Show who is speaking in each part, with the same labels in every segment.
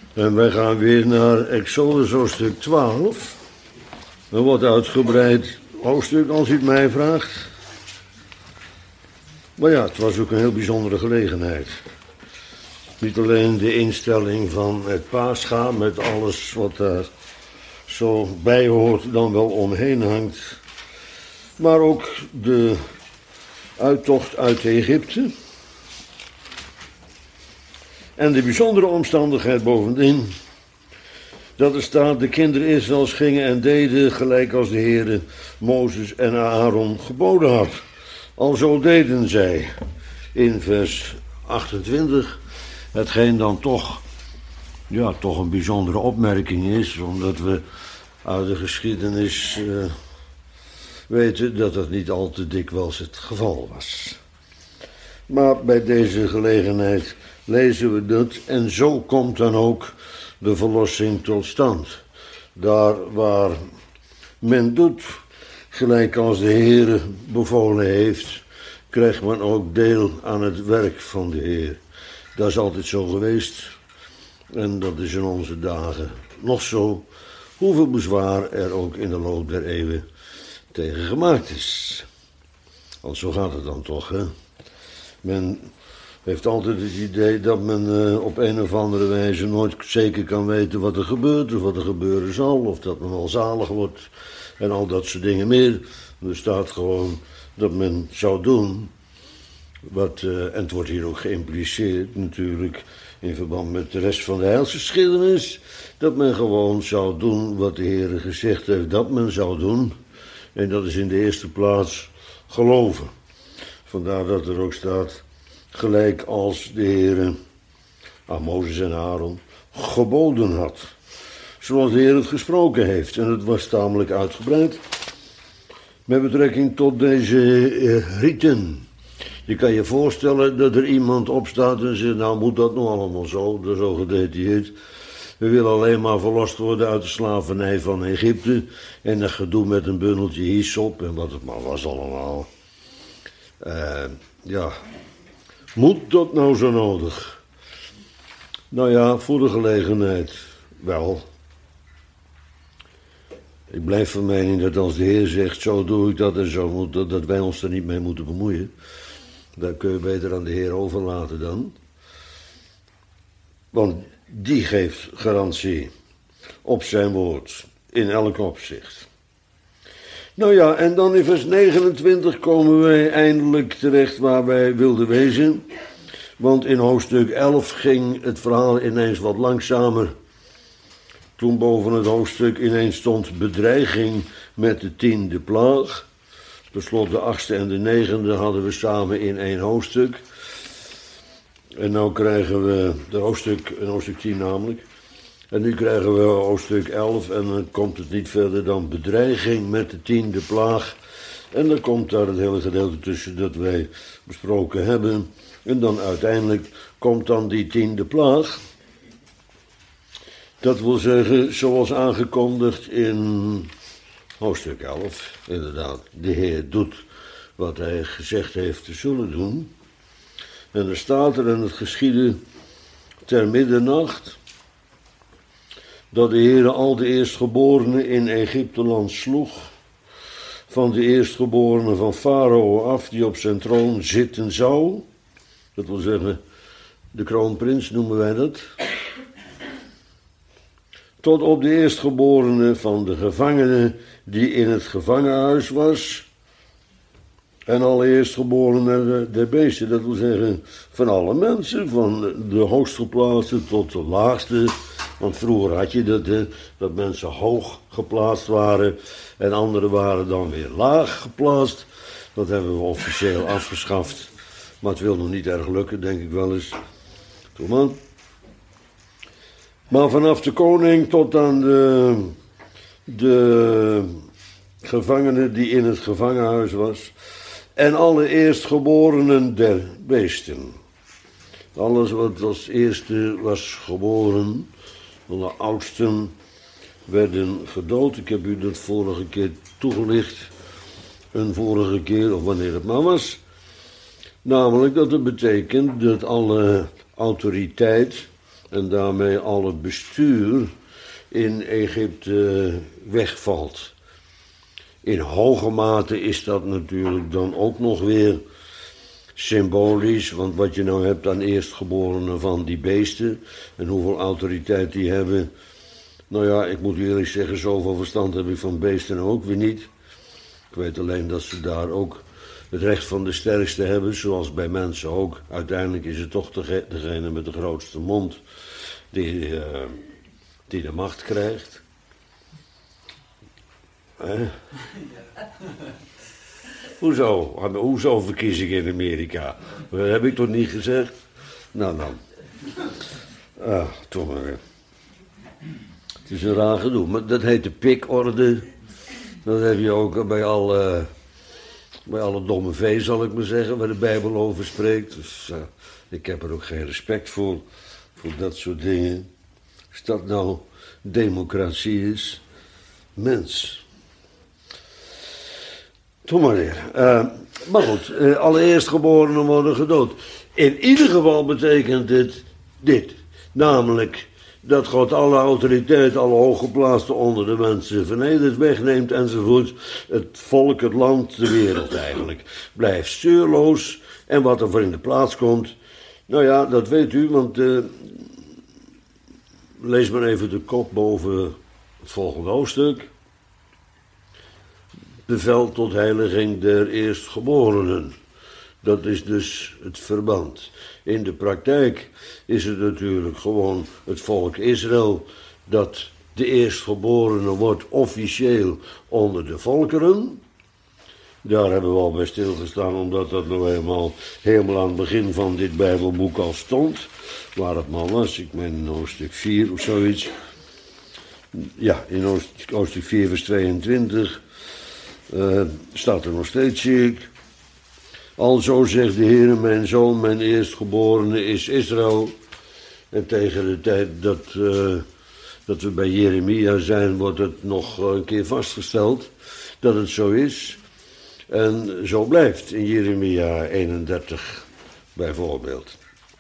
Speaker 1: En wij gaan weer naar Exodus hoofdstuk 12. Een wat uitgebreid hoofdstuk als u het mij vraagt. Maar ja, het was ook een heel bijzondere gelegenheid. Niet alleen de instelling van het Pascha met alles wat daar zo bij hoort dan wel omheen hangt. Maar ook de uittocht uit Egypte. En de bijzondere omstandigheid bovendien, dat er staat, de kinderen Israëls gingen en deden gelijk als de Heere Mozes en Aaron geboden had. Alzo deden zij, in vers 28, hetgeen dan toch een bijzondere opmerking is, omdat we uit de geschiedenis weten dat dat niet al te dikwijls het geval was. Maar bij deze gelegenheid lezen we dat en zo komt dan ook de verlossing tot stand. Daar waar men doet gelijk als de Heer bevolen heeft, krijgt men ook deel aan het werk van de Heer. Dat is altijd zo geweest en dat is in onze dagen nog zo, hoeveel bezwaar er ook in de loop der eeuwen tegen gemaakt is. Want zo gaat het dan toch, hè? Men heeft altijd het idee dat men op een of andere wijze nooit zeker kan weten wat er gebeurt of wat er gebeuren zal, of dat men al zalig wordt en al dat soort dingen meer. Er staat gewoon dat men zou doen en het wordt hier ook geïmpliceerd natuurlijk in verband met de rest van de heilsgeschiedenis, dat men gewoon zou doen wat de Heer gezegd heeft dat men zou doen. En dat is in de eerste plaats geloven. Vandaar dat er ook staat, gelijk als de Heer aan Mozes en Aaron geboden had. Zoals de Heer het gesproken heeft. En het was tamelijk uitgebreid. Met betrekking tot deze riten. Je kan je voorstellen dat er iemand opstaat en zegt, nou moet dat nou allemaal zo, dat is zo gedetailleerd. We willen alleen maar verlost worden uit de slavernij van Egypte. En dat gedoe met een bundeltje hyssop en wat het maar was allemaal. Moet dat nou zo nodig? Nou ja, voor de gelegenheid wel. Ik blijf van mening dat als de Heer zegt, zo doe ik dat en zo moet dat wij ons er niet mee moeten bemoeien. Dat kun je beter aan de Heer overlaten dan. Want die geeft garantie op zijn woord in elk opzicht. Nou ja, en dan in vers 29 komen wij eindelijk terecht waar wij wilden wezen. Want in hoofdstuk 11 ging het verhaal ineens wat langzamer. Toen boven het hoofdstuk ineens stond bedreiging met de 10e plaag. Tenslotte de 8e en de 9e hadden we samen in één hoofdstuk. En nu krijgen we een hoofdstuk 10 namelijk. En nu krijgen we hoofdstuk 11 en dan komt het niet verder dan bedreiging met de 10e plaag. En dan komt daar het hele gedeelte tussen dat wij besproken hebben. En dan uiteindelijk komt dan die 10e plaag. Dat wil zeggen, zoals aangekondigd in hoofdstuk 11. Inderdaad, de Heer doet wat hij gezegd heeft te zullen doen. En er staat er, en het geschiedde ter middernacht, dat de Heere al de eerstgeborenen in Egypteland sloeg, van de eerstgeborenen van Farao af, die op zijn troon zitten zou. Dat wil zeggen, de kroonprins noemen wij dat. Tot op de eerstgeborene van de gevangene die in het gevangenhuis was. En alle eerstgeborenen der beesten, dat wil zeggen van alle mensen, van de hoogstgeplaatste tot de laagste. Want vroeger had je dat mensen hoog geplaatst waren en anderen waren dan weer laag geplaatst. Dat hebben we officieel afgeschaft, maar het wil nog niet erg lukken, denk ik wel eens. Kom aan. Maar vanaf de koning tot aan de gevangene die in het gevangenhuis was en alle eerstgeborenen der beesten. Alles wat als eerste was geboren, van de oudsten, werden gedood. Ik heb u dat vorige keer toegelicht, een vorige keer of wanneer het maar was. Namelijk dat het betekent dat alle autoriteit en daarmee al het bestuur in Egypte wegvalt. In hoge mate is dat natuurlijk dan ook nog weer symbolisch, want wat je nou hebt aan eerstgeborenen van die beesten en hoeveel autoriteit die hebben. Nou ja, ik moet eerlijk zeggen, zoveel verstand heb ik van beesten ook weer niet. Ik weet alleen dat ze daar ook het recht van de sterkste hebben, zoals bij mensen ook. Uiteindelijk is het toch degene met de grootste mond die de macht krijgt. Hoezo verkiezingen in Amerika? Dat heb ik toch niet gezegd? Nou dan. Toch maar. Het is een raar gedoe, maar dat heet de pikorde. Dat heb je ook bij alle domme vee, zal ik maar zeggen, waar de Bijbel over spreekt. Dus ik heb er ook geen respect voor dat soort dingen. Als dat nou democratie is, mens. Doe maar weer. Maar goed, alle eerstgeborenen worden gedood. In ieder geval betekent dit. Namelijk dat God alle autoriteit, alle hooggeplaatsten onder de mensen vernedert, wegneemt enzovoort. Het volk, het land, de wereld eigenlijk blijft stuurloos. En wat er voor in de plaats komt, nou ja, dat weet u, want lees maar even de kop boven het volgende hoofdstuk. Bevel tot heiliging der eerstgeborenen. Dat is dus het verband. In de praktijk is het natuurlijk gewoon het volk Israël dat de eerstgeborene wordt officieel onder de volkeren. Daar hebben we al bij stilgestaan, omdat dat nou helemaal aan het begin van dit Bijbelboek al stond. Waar het maar was, ik meen in hoofdstuk 4 of zoiets. Ja, in hoofdstuk 4 vers 22 staat er nog steeds, zie ik. Alzo zegt de Heer, mijn zoon, mijn eerstgeborene is Israël. En tegen de tijd dat we bij Jeremia zijn, wordt het nog een keer vastgesteld dat het zo is. En zo blijft in Jeremia 31 bijvoorbeeld.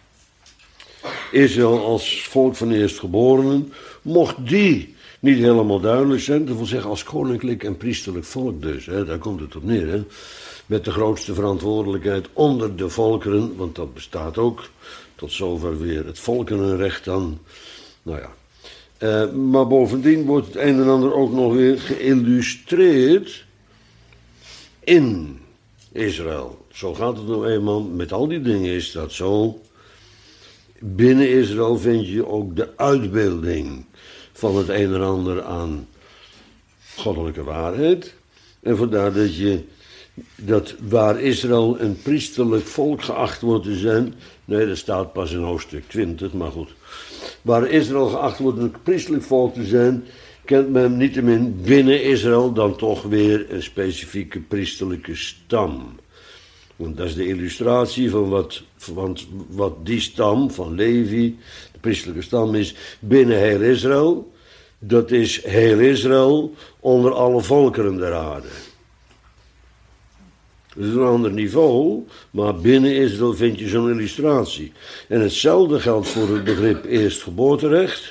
Speaker 1: Israël als volk van eerstgeborenen, mocht die niet helemaal duidelijk zijn, dat wil zeggen als koninklijk en priesterlijk volk dus, hè, daar komt het op neer, hè. Met de grootste verantwoordelijkheid onder de volkeren, want dat bestaat ook, tot zover weer het volkerenrecht dan. Nou ja. Maar bovendien wordt het een en ander ook nog weer geïllustreerd in Israël. Zo gaat het nou eenmaal, met al die dingen is dat zo. Binnen Israël vind je ook de uitbeelding van het een en ander aan goddelijke waarheid. En vandaar dat waar Israël een priesterlijk volk geacht wordt te zijn, nee, dat staat pas in hoofdstuk 20, maar goed. Waar Israël geacht wordt een priesterlijk volk te zijn, kent men niettemin binnen Israël dan toch weer een specifieke priesterlijke stam. Want dat is de illustratie van wat die stam van Levi, de priesterlijke stam is, binnen heel Israël. Dat is heel Israël onder alle volkeren der aarde. Dat is een ander niveau, maar binnen Israël vind je zo'n illustratie. En hetzelfde geldt voor het begrip eerstgeboorterecht.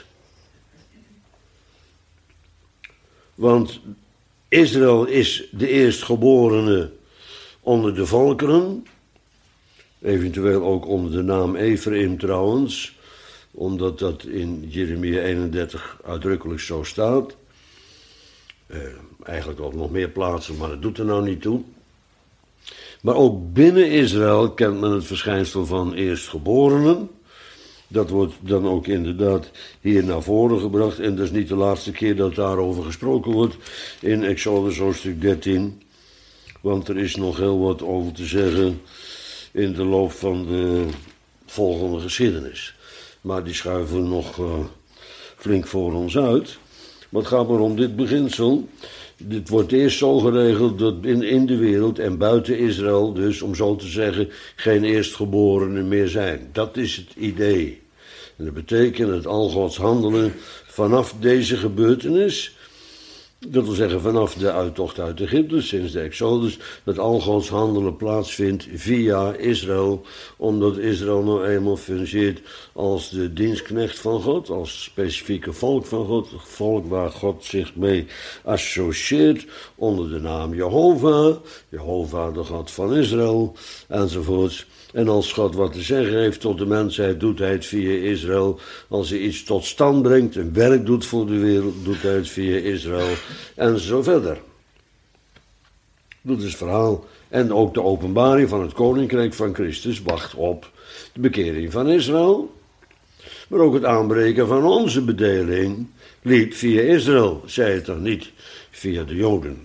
Speaker 1: Want Israël is de eerstgeborene onder de volkeren. Eventueel ook onder de naam Ephraim trouwens. Omdat dat in Jeremia 31 uitdrukkelijk zo staat. Eigenlijk op nog meer plaatsen, maar dat doet er nou niet toe. Maar ook binnen Israël kent men het verschijnsel van eerstgeborenen. Dat wordt dan ook inderdaad hier naar voren gebracht. En dat is niet de laatste keer dat daarover gesproken wordt in Exodus hoofdstuk 13. Want er is nog heel wat over te zeggen in de loop van de volgende geschiedenis. Maar die schuiven we nog flink voor ons uit. Maar het gaat maar om dit beginsel. Dit wordt eerst zo geregeld dat in de wereld en buiten Israël, dus om zo te zeggen, geen eerstgeborenen meer zijn. Dat is het idee. En dat betekent het al Gods handelen vanaf deze gebeurtenis Dat wil zeggen vanaf de uittocht uit Egypte, sinds de Exodus, dat al Gods handelen plaatsvindt via Israël, omdat Israël nou eenmaal fungeert als de dienstknecht van God, als specifieke volk van God, volk waar God zich mee associeert onder de naam Jehovah, Jehovah de God van Israël, enzovoorts. En als God wat te zeggen heeft tot de mensheid, doet hij het via Israël. Als hij iets tot stand brengt, een werk doet voor de wereld, doet hij het via Israël. En zo verder. Dat is het verhaal. En ook de openbaring van het koninkrijk van Christus wacht op de bekering van Israël. Maar ook het aanbreken van onze bedeling liep via Israël, zei het dan niet, via de Joden.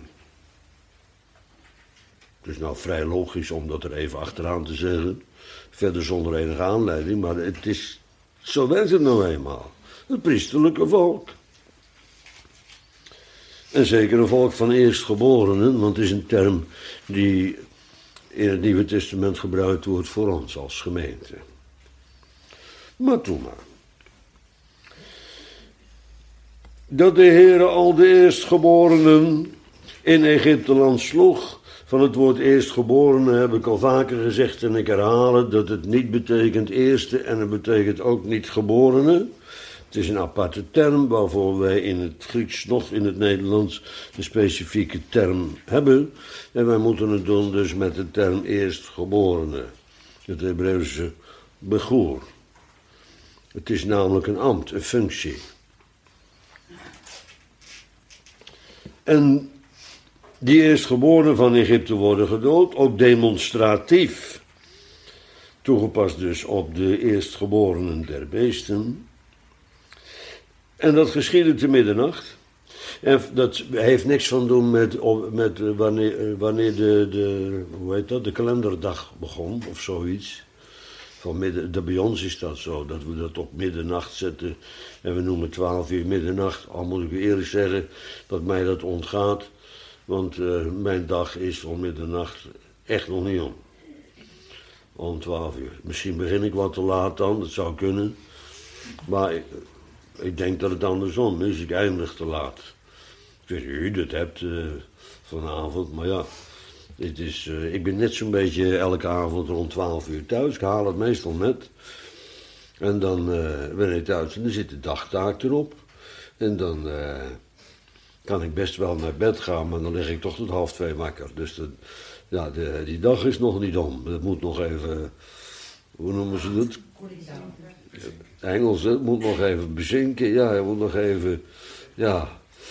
Speaker 1: Het is nou vrij logisch om dat er even achteraan te zeggen. Verder zonder enige aanleiding, maar het is, zo werkt het nou eenmaal. Het priesterlijke volk. En zeker een volk van eerstgeborenen, want het is een term die in het Nieuwe Testament gebruikt wordt voor ons als gemeente. Maar toen maar. Dat de Heere al de eerstgeborenen in Egypteland sloeg. Van het woord eerstgeborene heb ik al vaker gezegd en ik herhaal het, dat het niet betekent eerste en het betekent ook niet geborene. Het is een aparte term waarvoor wij in het Grieks nog in het Nederlands een specifieke term hebben. En wij moeten het doen dus met de term eerstgeborene, het Hebreeuwse begoer. Het is namelijk een ambt, een functie. En die eerstgeborenen van Egypte worden gedood, ook demonstratief. Toegepast dus op de eerstgeborenen der beesten. En dat geschiedde te middernacht. En dat heeft niks van doen met wanneer de kalenderdag begon, of zoiets. Bij ons is dat zo, dat we dat op middernacht zetten. En we noemen 12 uur middernacht. Al moet ik u eerlijk zeggen dat mij dat ontgaat. Want mijn dag is om middernacht echt nog niet om 12 uur. Misschien begin ik wat te laat dan, dat zou kunnen. Maar ik denk dat het andersom is, ik eindig te laat. Ik weet niet hoe u dat hebt vanavond, maar ja. Ik ben net zo'n beetje elke avond rond 12 uur thuis. Ik haal het meestal net. En dan ben ik thuis en dan zit de dagtaak erop. En dan kan ik best wel naar bed gaan, maar dan lig ik toch tot 1:30 wakker. Dus die dag is nog niet om. Dat moet nog even, hoe noemen ze dat? Engels, het moet nog even bezinken. Ja, hij moet nog even, ja.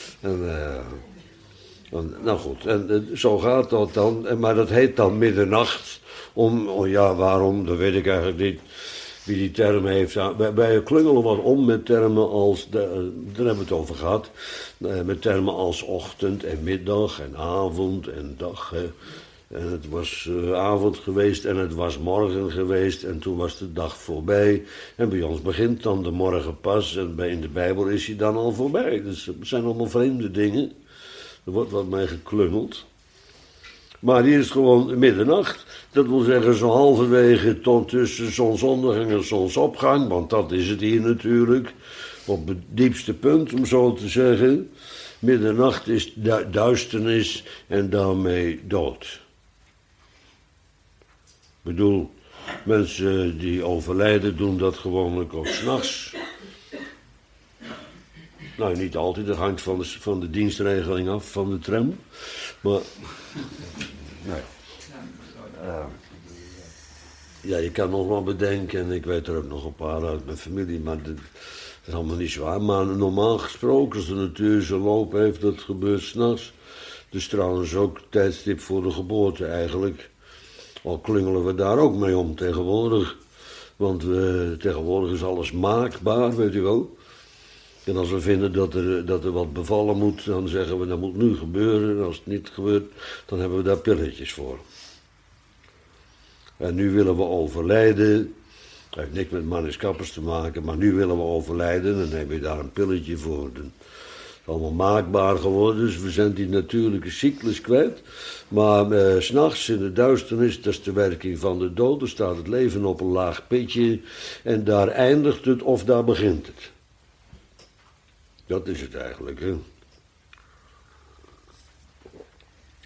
Speaker 1: Nou goed, en zo gaat dat dan. Maar dat heet dan middernacht. Waarom, dat weet ik eigenlijk niet. Wie die term heeft. Wij klungelen wat om met termen als, daar hebben we het over gehad. Met termen als ochtend en middag en avond en dag. Hè. En het was avond geweest en het was morgen geweest en toen was de dag voorbij. En bij ons begint dan de morgen pas en in de Bijbel is hij dan al voorbij. Dus het zijn allemaal vreemde dingen. Er wordt wat mee geklungeld. Maar hier is het gewoon middernacht. Dat wil zeggen zo halverwege tot tussen zonsondergang en zonsopgang. Want dat is het hier natuurlijk. Op het diepste punt, om zo te zeggen. Middernacht is duisternis en daarmee dood. Ik bedoel, mensen die overlijden doen dat gewoonlijk ook 's nachts. Nou, niet altijd, dat hangt van de dienstregeling af van de tram. Maar, nee. Ja, je kan nog wel bedenken, en ik weet er ook nog een paar uit mijn familie, maar dat is allemaal niet zwaar. Maar normaal gesproken, als de natuur zijn loop heeft, dat gebeurt 's nachts. Dus trouwens ook tijdstip voor de geboorte eigenlijk. Al klungelen we daar ook mee om tegenwoordig. Want tegenwoordig is alles maakbaar, weet u wel. En als we vinden dat er wat bevallen moet, dan zeggen we dat moet nu gebeuren. En als het niet gebeurt, dan hebben we daar pilletjes voor. En nu willen we overlijden. Dat heeft niks met manneskappers te maken, maar nu willen we overlijden. Dan heb je daar een pilletje voor. Het is allemaal maakbaar geworden, dus we zijn die natuurlijke cyclus kwijt. Maar 's nachts in de duisternis, dat is de werking van de dood. Dan staat het leven op een laag pitje en daar eindigt het of daar begint het. Dat is het eigenlijk, hè.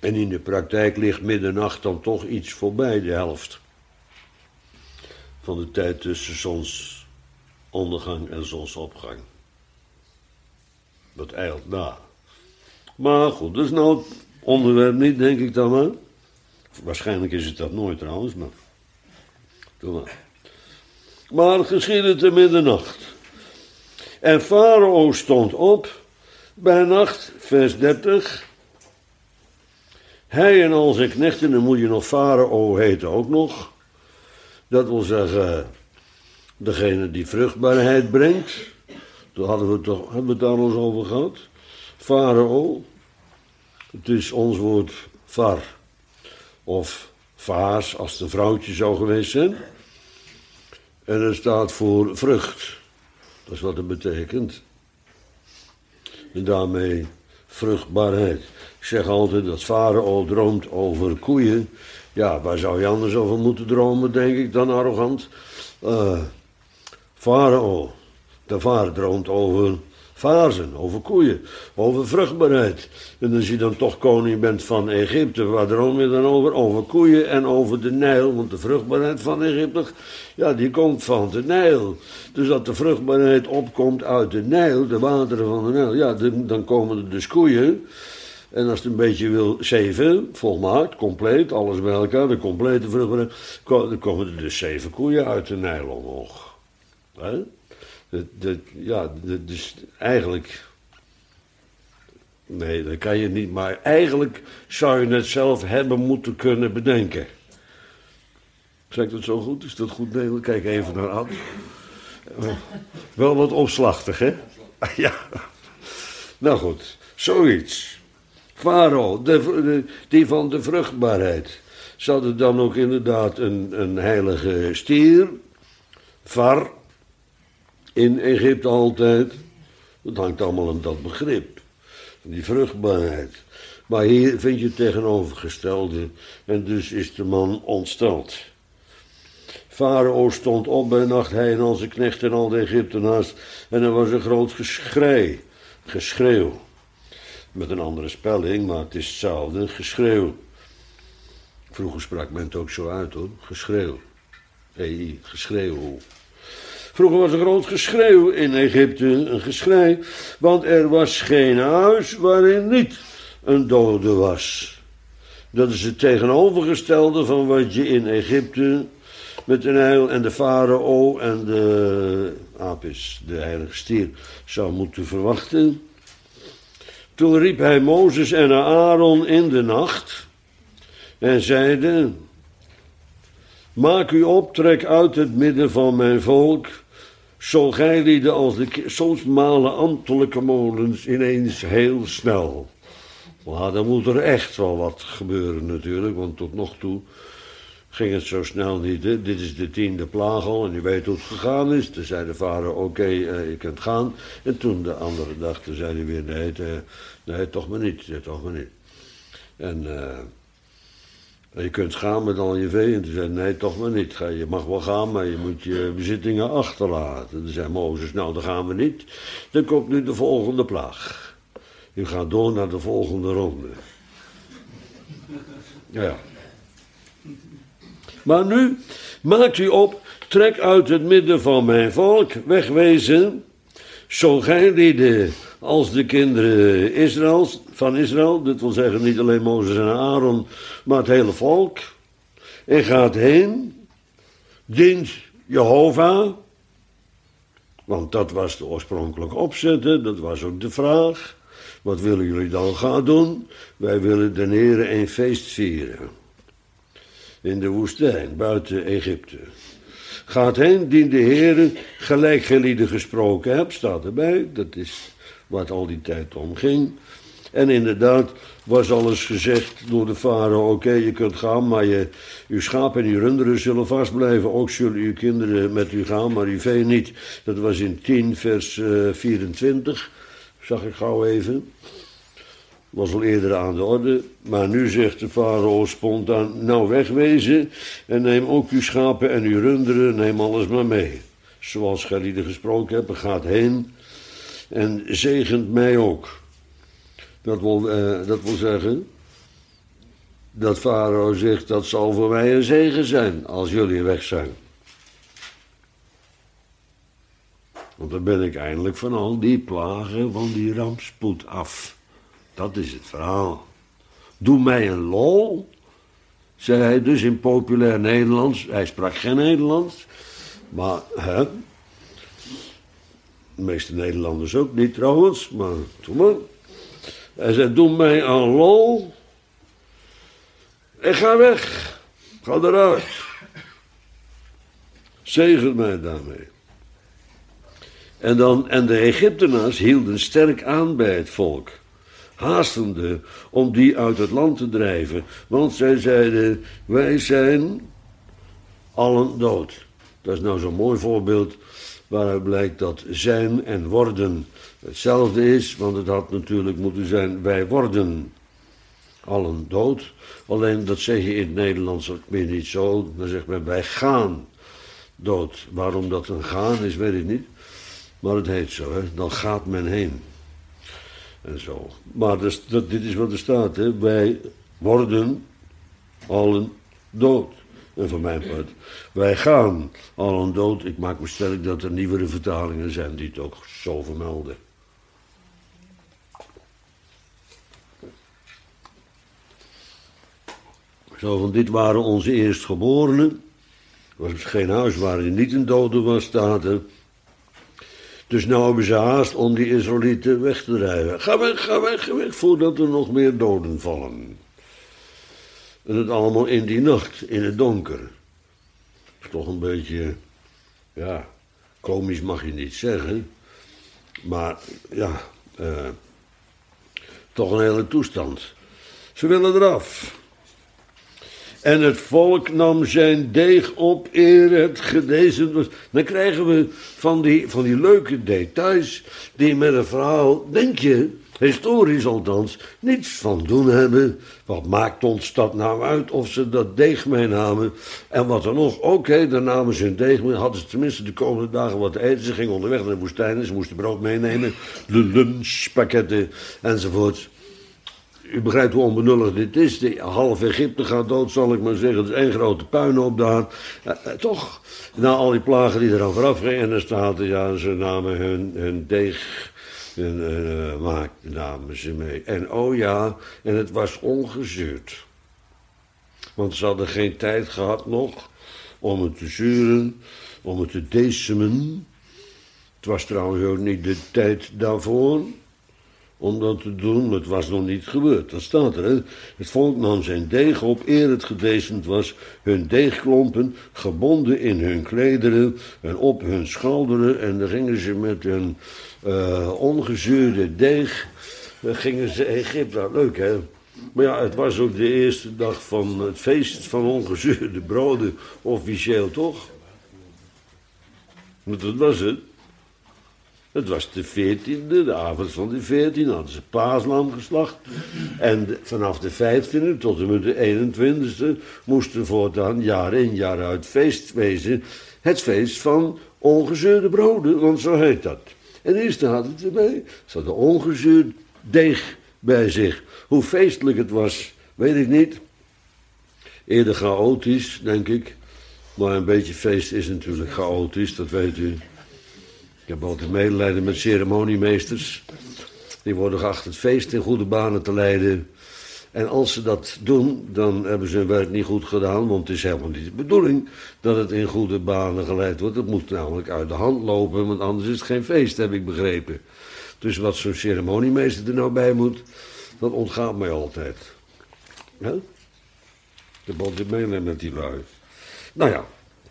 Speaker 1: En in de praktijk ligt middernacht dan toch iets voorbij, de helft van de tijd tussen zonsondergang en zonsopgang. Dat eilt na. Maar goed, dat is nou het onderwerp niet, denk ik dan maar. Waarschijnlijk is het dat nooit trouwens, maar doe maar. Maar het geschiedde te middernacht. En Farao stond op bij nacht, vers 30. Hij en al zijn knechten, dan moet je nog Farao heten ook nog. Dat wil zeggen, degene die vruchtbaarheid brengt. Daar hebben we het daar al eens over gehad. Farao, het is ons woord var. Of vaas, als het een vrouwtje zou geweest zijn. En het staat voor vrucht. Dat is wat het betekent. En daarmee vruchtbaarheid. Ik zeg altijd dat Farao droomt over koeien. Ja, waar zou je anders over moeten dromen, denk ik, dan arrogant. Farao, de vaar droomt over vazen, over koeien, over vruchtbaarheid. En als je dan toch koning bent van Egypte, waar droom je dan over? Over koeien en over de Nijl, want de vruchtbaarheid van Egypte, ja, die komt van de Nijl. Dus dat de vruchtbaarheid opkomt uit de Nijl, de wateren van de Nijl, ja, dan komen er dus koeien. En als het een beetje wil, 7, volmaakt, compleet, alles bij elkaar, de complete vruchtbaarheid, dan komen er dus 7 koeien uit de Nijl omhoog. Hè? Dus eigenlijk, nee, dat kan je niet, maar eigenlijk zou je het zelf hebben moeten kunnen bedenken. Zeg ik dat zo goed? Is dat goed Nederlands? Kijk even naar Ad. Wel wat opslachtig, hè? Ja. Nou goed, zoiets. Farao, die van de vruchtbaarheid. Ze hadden dan ook inderdaad een heilige stier, var, in Egypte altijd. Dat hangt allemaal aan dat begrip, die vruchtbaarheid. Maar hier vind je het tegenovergestelde en dus is de man ontsteld. Farao stond op bij nacht, hij en al zijn knechten en al de Egyptenaars, en er was een groot geschreeuw. Met een andere spelling, maar het is hetzelfde, geschreeuw. Vroeger sprak men het ook zo uit hoor, geschreeuw. EI, geschreeuw. Vroeger was er een groot geschreeuw in Egypte, een geschrei, want er was geen huis waarin niet een dode was. Dat is het tegenovergestelde van wat je in Egypte met de Nijl en de farao en de apis, de heilige stier, zou moeten verwachten. Toen riep hij Mozes en Aaron in de nacht en zeide: maak u op, trek uit het midden van mijn volk, zo gij lieden als soms malen ambtelijke molens ineens heel snel. Maar dan moet er echt wel wat gebeuren natuurlijk, want tot nog toe ging het zo snel niet. Hè? Dit is de 10e plaag al en u weet hoe het gegaan is. Toen zei de vader, oké, je kunt gaan. En toen de andere dag, toen zei hij weer, nee, toch maar niet. Toch maar niet. En je kunt gaan met al je vee. En toen zei hij, nee, toch maar niet. Je mag wel gaan, maar je moet je bezittingen achterlaten. Toen zei Mozes, nou, dat gaan we niet. Dan komt nu de volgende plaag. U gaat door naar de volgende ronde. Ja. Maar nu, maakt u op, trek uit het midden van mijn volk, wegwezen, zo gij lieden als de kinderen van Israël, dit wil zeggen niet alleen Mozes en Aaron, maar het hele volk, en gaat heen, dient Jehovah, want dat was de oorspronkelijke opzet, dat was ook de vraag, wat willen jullie dan gaan doen? Wij willen de Heere een feest vieren. In de woestijn, buiten Egypte. Gaat heen, dien de Heere, gelijk gelieden gesproken hebt, staat erbij. Dat is waar het al die tijd om ging. En inderdaad was alles gezegd door de farao, oké, je kunt gaan, maar uw schapen en uw runderen zullen vastblijven. Ook zullen uw kinderen met u gaan, maar uw vee niet. Dat was in 10 vers 24, zag ik gauw even. Was al eerder aan de orde, maar nu zegt de farao spontaan, nou wegwezen en neem ook uw schapen en uw runderen, neem alles maar mee. Zoals gij lieden gesproken hebben, gaat heen en zegent mij ook. Dat wil zeggen, dat Farao zegt, dat zal voor mij een zegen zijn als jullie weg zijn. Want dan ben ik eindelijk van al die plagen van die rampspoed af. Dat is het verhaal. Doe mij een lol, zei hij dus in populair Nederlands. Hij sprak geen Nederlands, maar de meeste Nederlanders ook niet trouwens, maar toen maar. Hij zei, doe mij een lol en ga weg, ga eruit. Zegen mij daarmee. En de Egyptenaars hielden sterk aan bij het volk, haastende om die uit het land te drijven, want zij zeiden, wij zijn allen dood. Dat is nou zo'n mooi voorbeeld waaruit blijkt dat zijn en worden hetzelfde is, want het had natuurlijk moeten zijn, wij worden allen dood. Alleen dat zeg je in het Nederlands ook weer niet zo, dan zegt men wij gaan dood. Waarom dat een gaan is, weet ik niet. Maar het heet zo, hè? Dan gaat men heen. En zo. Maar dit is wat er staat, hè? Wij worden allen dood. En van mijn part, wij gaan allen dood. Ik maak me sterk dat er nieuwere vertalingen zijn die het ook zo vermelden. Zo van, dit waren onze eerstgeborenen. Er was geen huis waar er niet een dode was, staat er. Dus nou hebben ze haast om die Israëlieten weg te drijven. Ga weg, voordat er nog meer doden vallen. En het allemaal in die nacht, in het donker. Dat is toch een beetje, ja, komisch mag je niet zeggen. Maar, ja, toch een hele toestand. Ze willen eraf. En het volk nam zijn deeg op eer het gedezend was. Dan krijgen we van die leuke details die met een verhaal, denk je, historisch althans, niets van doen hebben. Wat maakt ons dat nou uit of ze dat deeg meenamen? En wat dan nog, oké, dan namen ze hun deeg mee, hadden ze tenminste de komende dagen wat te eten. Ze gingen onderweg naar de woestijn, ze moesten brood meenemen, de lunchpakketten enzovoort. U begrijpt hoe onbenullig dit is. Half Egypte gaat dood, zal ik maar zeggen. Het is één grote puinhoop daar. Toch, na al die plagen die eraan vooraf gingen. En er staat, ja, ze namen hun deeg, hun maak namen ze mee. En oh ja, en het was ongezuurd. Want ze hadden geen tijd gehad nog om het te zuren, om het te decemen. Het was trouwens ook niet de tijd daarvoor om dat te doen, maar het was nog niet gebeurd. Dat staat er, hè. Het volk nam zijn deeg op, eer het gedecent was, hun deegklompen gebonden in hun klederen en op hun schouderen, en dan gingen ze met hun ongezuurde deeg, gingen ze Egypte. Leuk, hè? Maar ja, het was ook de eerste dag van het feest van ongezuurde broden, officieel toch? Want dat was het. Het was de 14e, de avond van de 14e, hadden ze paaslam geslacht. En vanaf de 15e tot en met de 21e moest er voortaan jaar in jaar uit feest wezen. Het feest van ongezuurde broden, want zo heet dat. En hier staat het erbij, ze hadden ongezuurd deeg bij zich. Hoe feestelijk het was, weet ik niet. Eerder chaotisch, denk ik. Maar een beetje feest is natuurlijk chaotisch, dat weet u. Ik heb altijd medelijden met ceremoniemeesters. Die worden geacht het feest in goede banen te leiden. En als ze dat doen, dan hebben ze hun werk niet goed gedaan. Want het is helemaal niet de bedoeling dat het in goede banen geleid wordt. Het moet namelijk uit de hand lopen, want anders is het geen feest, heb ik begrepen. Dus wat zo'n ceremoniemeester er nou bij moet, dat ontgaat mij altijd. Ja? Ik heb altijd medelijden met die lui. Nou ja.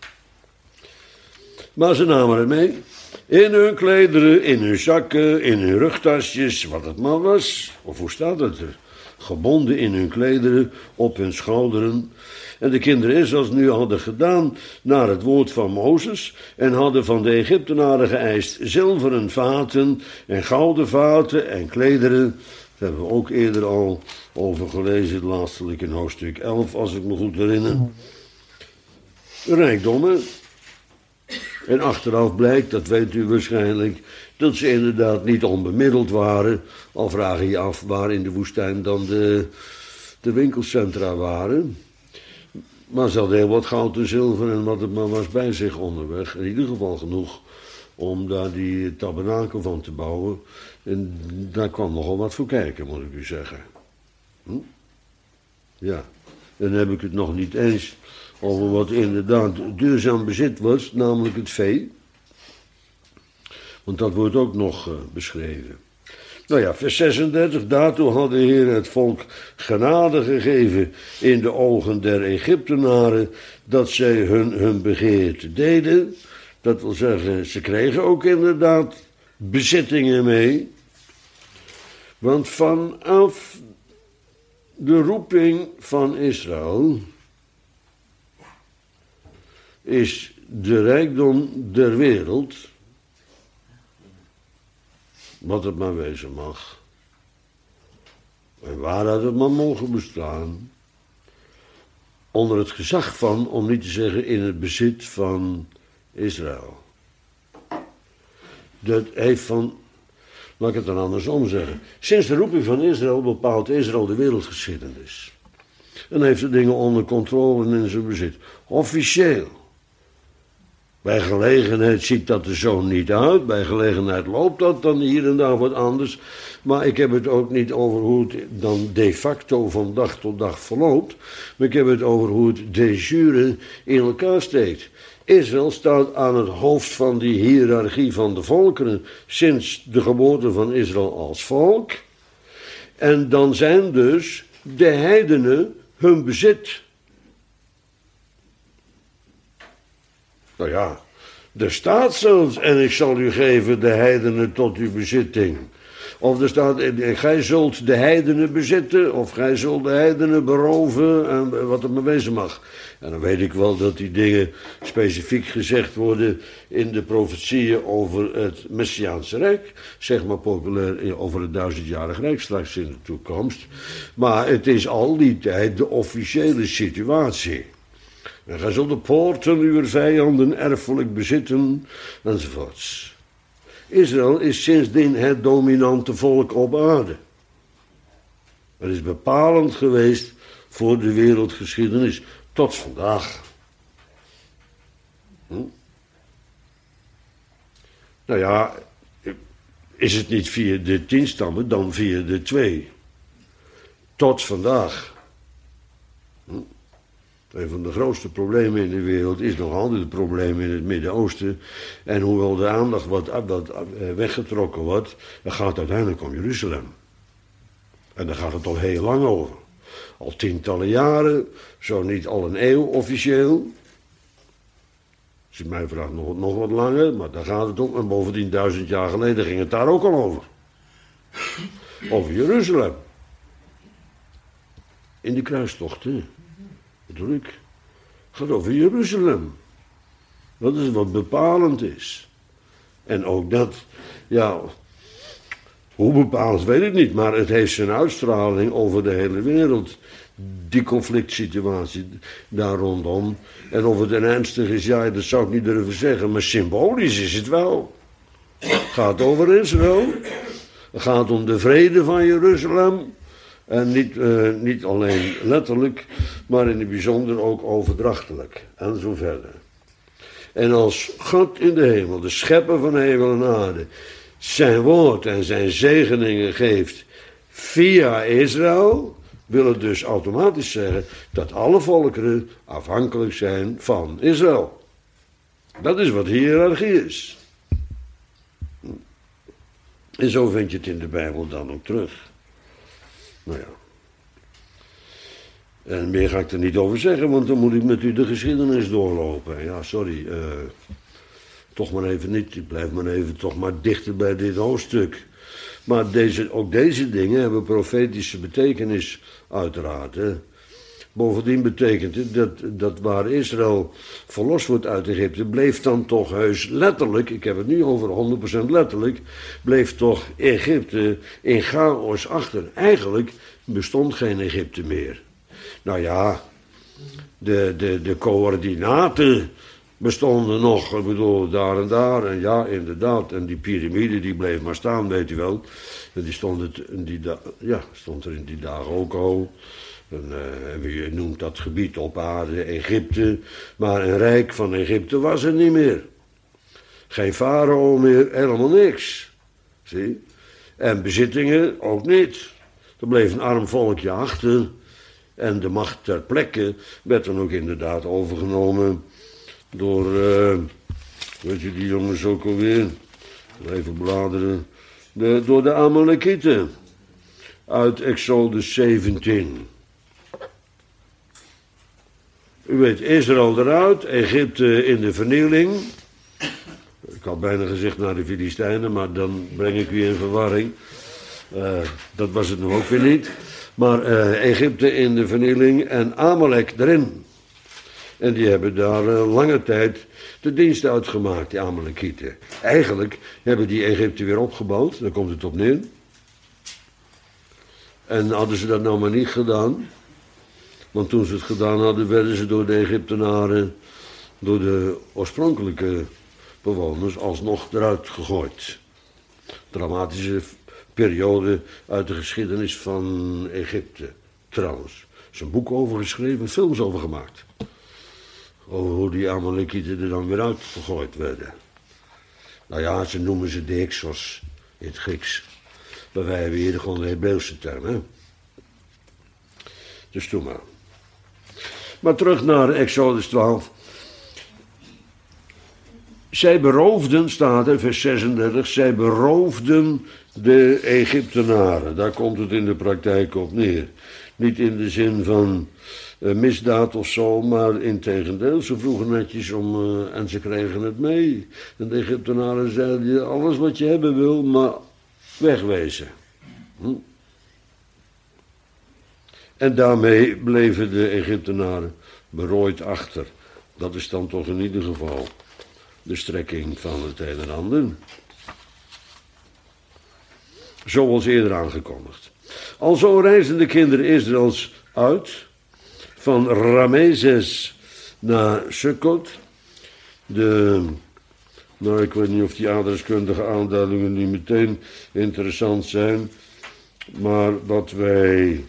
Speaker 1: Maar ze namen het mee. In hun klederen, in hun zakken, in hun rugtasjes, wat het maar was. Of hoe staat het er? Gebonden in hun klederen, op hun schouderen. En de kinderen Israëls nu hadden gedaan naar het woord van Mozes en hadden van de Egyptenaren geëist zilveren vaten en gouden vaten en klederen. Daar hebben we ook eerder al over gelezen, het laatstelijk in hoofdstuk 11, als ik me goed herinner. Rijkdommen. En achteraf blijkt, dat weet u waarschijnlijk, dat ze inderdaad niet onbemiddeld waren. Al vraag je je af waar in de woestijn dan de de winkelcentra waren. Maar ze hadden heel wat goud en zilver en wat het maar was bij zich onderweg. In ieder geval genoeg om daar die tabernakel van te bouwen. En daar kwam nogal wat voor kijken, moet ik u zeggen. Ja, dan heb ik het nog niet eens over wat inderdaad duurzaam bezit was, namelijk het vee. Want dat wordt ook nog beschreven. Nou ja, vers 36, daartoe had de Heer het volk genade gegeven in de ogen der Egyptenaren, dat zij hun begeerte deden. Dat wil zeggen, ze kregen ook inderdaad bezittingen mee. Want vanaf de roeping van Israël is de rijkdom der wereld, wat het maar wezen mag, en waaruit het maar mogen bestaan, onder het gezag van, om niet te zeggen in het bezit van Israël. Dat heeft van, laat ik het dan andersom zeggen, sinds de roeping van Israël bepaalt Israël de wereldgeschiedenis. En heeft de dingen onder controle en in zijn bezit. Officieel. Bij gelegenheid ziet dat er zo niet uit. Bij gelegenheid loopt dat dan hier en daar wat anders. Maar ik heb het ook niet over hoe het dan de facto van dag tot dag verloopt. Maar ik heb het over hoe het de jure in elkaar steekt. Israël staat aan het hoofd van die hiërarchie van de volkeren sinds de geboorte van Israël als volk. En dan zijn dus de heidenen hun bezit. Nou ja, er staat zelfs, en ik zal u geven de heidenen tot uw bezitting. Of er staat, gij zult de heidenen bezitten, of gij zult de heidenen beroven, en wat het maar wezen mag. En dan weet ik wel dat die dingen specifiek gezegd worden in de profetieën over het Messiaanse Rijk. Zeg maar populair over het 1000-jarig Rijk straks in de toekomst. Maar het is al die tijd de officiële situatie. En gij zult de poorten uw vijanden erfelijk bezitten, enzovoorts. Israël is sindsdien het dominante volk op aarde. Het is bepalend geweest voor de wereldgeschiedenis tot vandaag. Nou ja, is het niet via de 10 stammen, dan via de 2. Tot vandaag. Een van de grootste problemen in de wereld is nog altijd het probleem in het Midden-Oosten. En hoewel de aandacht wat weggetrokken wordt, dan gaat het uiteindelijk om Jeruzalem. En daar gaat het al heel lang over. Al tientallen jaren, zo niet al een eeuw officieel. Als je mij vraagt nog wat langer, maar daar gaat het ook. En bovendien 1000 jaar geleden ging het daar ook al over. Over Jeruzalem. In de kruistocht, hè. Bedoel ik. Het gaat over Jeruzalem. Dat is wat bepalend is. En ook dat, ja, hoe bepalend weet ik niet, maar het heeft zijn uitstraling over de hele wereld. Die conflict situatie daar rondom. En of het een ernstig is, ja, dat zou ik niet durven zeggen, maar symbolisch is het wel. Het gaat over Israël. Het gaat om de vrede van Jeruzalem. En niet alleen letterlijk, maar in het bijzonder ook overdrachtelijk. En zo verder. En als God in de hemel, de schepper van hemel en aarde, zijn woord en zijn zegeningen geeft via Israël, wil het dus automatisch zeggen dat alle volkeren afhankelijk zijn van Israël. Dat is wat hiërarchie is. En zo vind je het in de Bijbel dan ook terug. Nou ja. En meer ga ik er niet over zeggen, want dan moet ik met u de geschiedenis doorlopen. Ja, sorry. Toch maar even niet. Ik blijf maar even toch maar dichter bij dit hoofdstuk. Maar ook deze dingen hebben profetische betekenis, uiteraard. Hè. Bovendien betekent het dat waar Israël verlost wordt uit Egypte, bleef dan toch heus letterlijk, ik heb het nu over 100% letterlijk, bleef toch Egypte in chaos achter. Eigenlijk bestond geen Egypte meer. Nou ja, de coördinaten bestonden nog, ik bedoel, daar en daar. En ja, inderdaad. En die piramide, die bleef maar staan, weet u wel. En die stond er in die dagen ook al. En wie noemt dat gebied op aarde Egypte. Maar een rijk van Egypte was er niet meer. Geen farao meer, helemaal niks. Zie? En bezittingen ook niet. Er bleef een arm volkje achter. En de macht ter plekke werd dan ook inderdaad overgenomen door, weet je die jongens ook alweer, even bladeren, door de Amalekieten uit Exodus 17. U weet, Israël eruit, Egypte in de vernieling. Ik had bijna gezegd naar de Filistijnen, maar dan breng ik u in verwarring. Dat was het nog ook weer niet. Maar Egypte in de vernieling en Amalek erin. En die hebben daar lange tijd de dienst uitgemaakt, die Amalekieten. Eigenlijk hebben die Egypte weer opgebouwd, daar komt het op neer. En hadden ze dat nou maar niet gedaan, want toen ze het gedaan hadden, werden ze door de Egyptenaren, door de oorspronkelijke bewoners, alsnog eruit gegooid. Dramatische periode uit de geschiedenis van Egypte, trouwens. Er is een boek over geschreven, films over gemaakt. Over hoe die Amalekieten er dan weer uitgegooid werden. Nou ja, ze noemen ze de Hyksos in het Grieks. Maar wij hebben hier gewoon de Hebreeuwse term, hè. Dus doe maar. Maar terug naar Exodus 12. Zij beroofden, staat er, vers 36, zij beroofden de Egyptenaren. Daar komt het in de praktijk op neer. Niet in de zin van misdaad of zo, maar integendeel. Ze vroegen netjes om en ze kregen het mee. En de Egyptenaren zeiden, alles wat je hebben wil, maar wegwezen. En daarmee bleven de Egyptenaren berooid achter. Dat is dan toch in ieder geval de strekking van het een en ander. Zoals eerder aangekondigd. Alzo reisden de kinderen Israëls uit van Ramezes naar Sukkot. Ik weet niet of die adreskundige aanduidingen niet meteen interessant zijn. Maar wat wij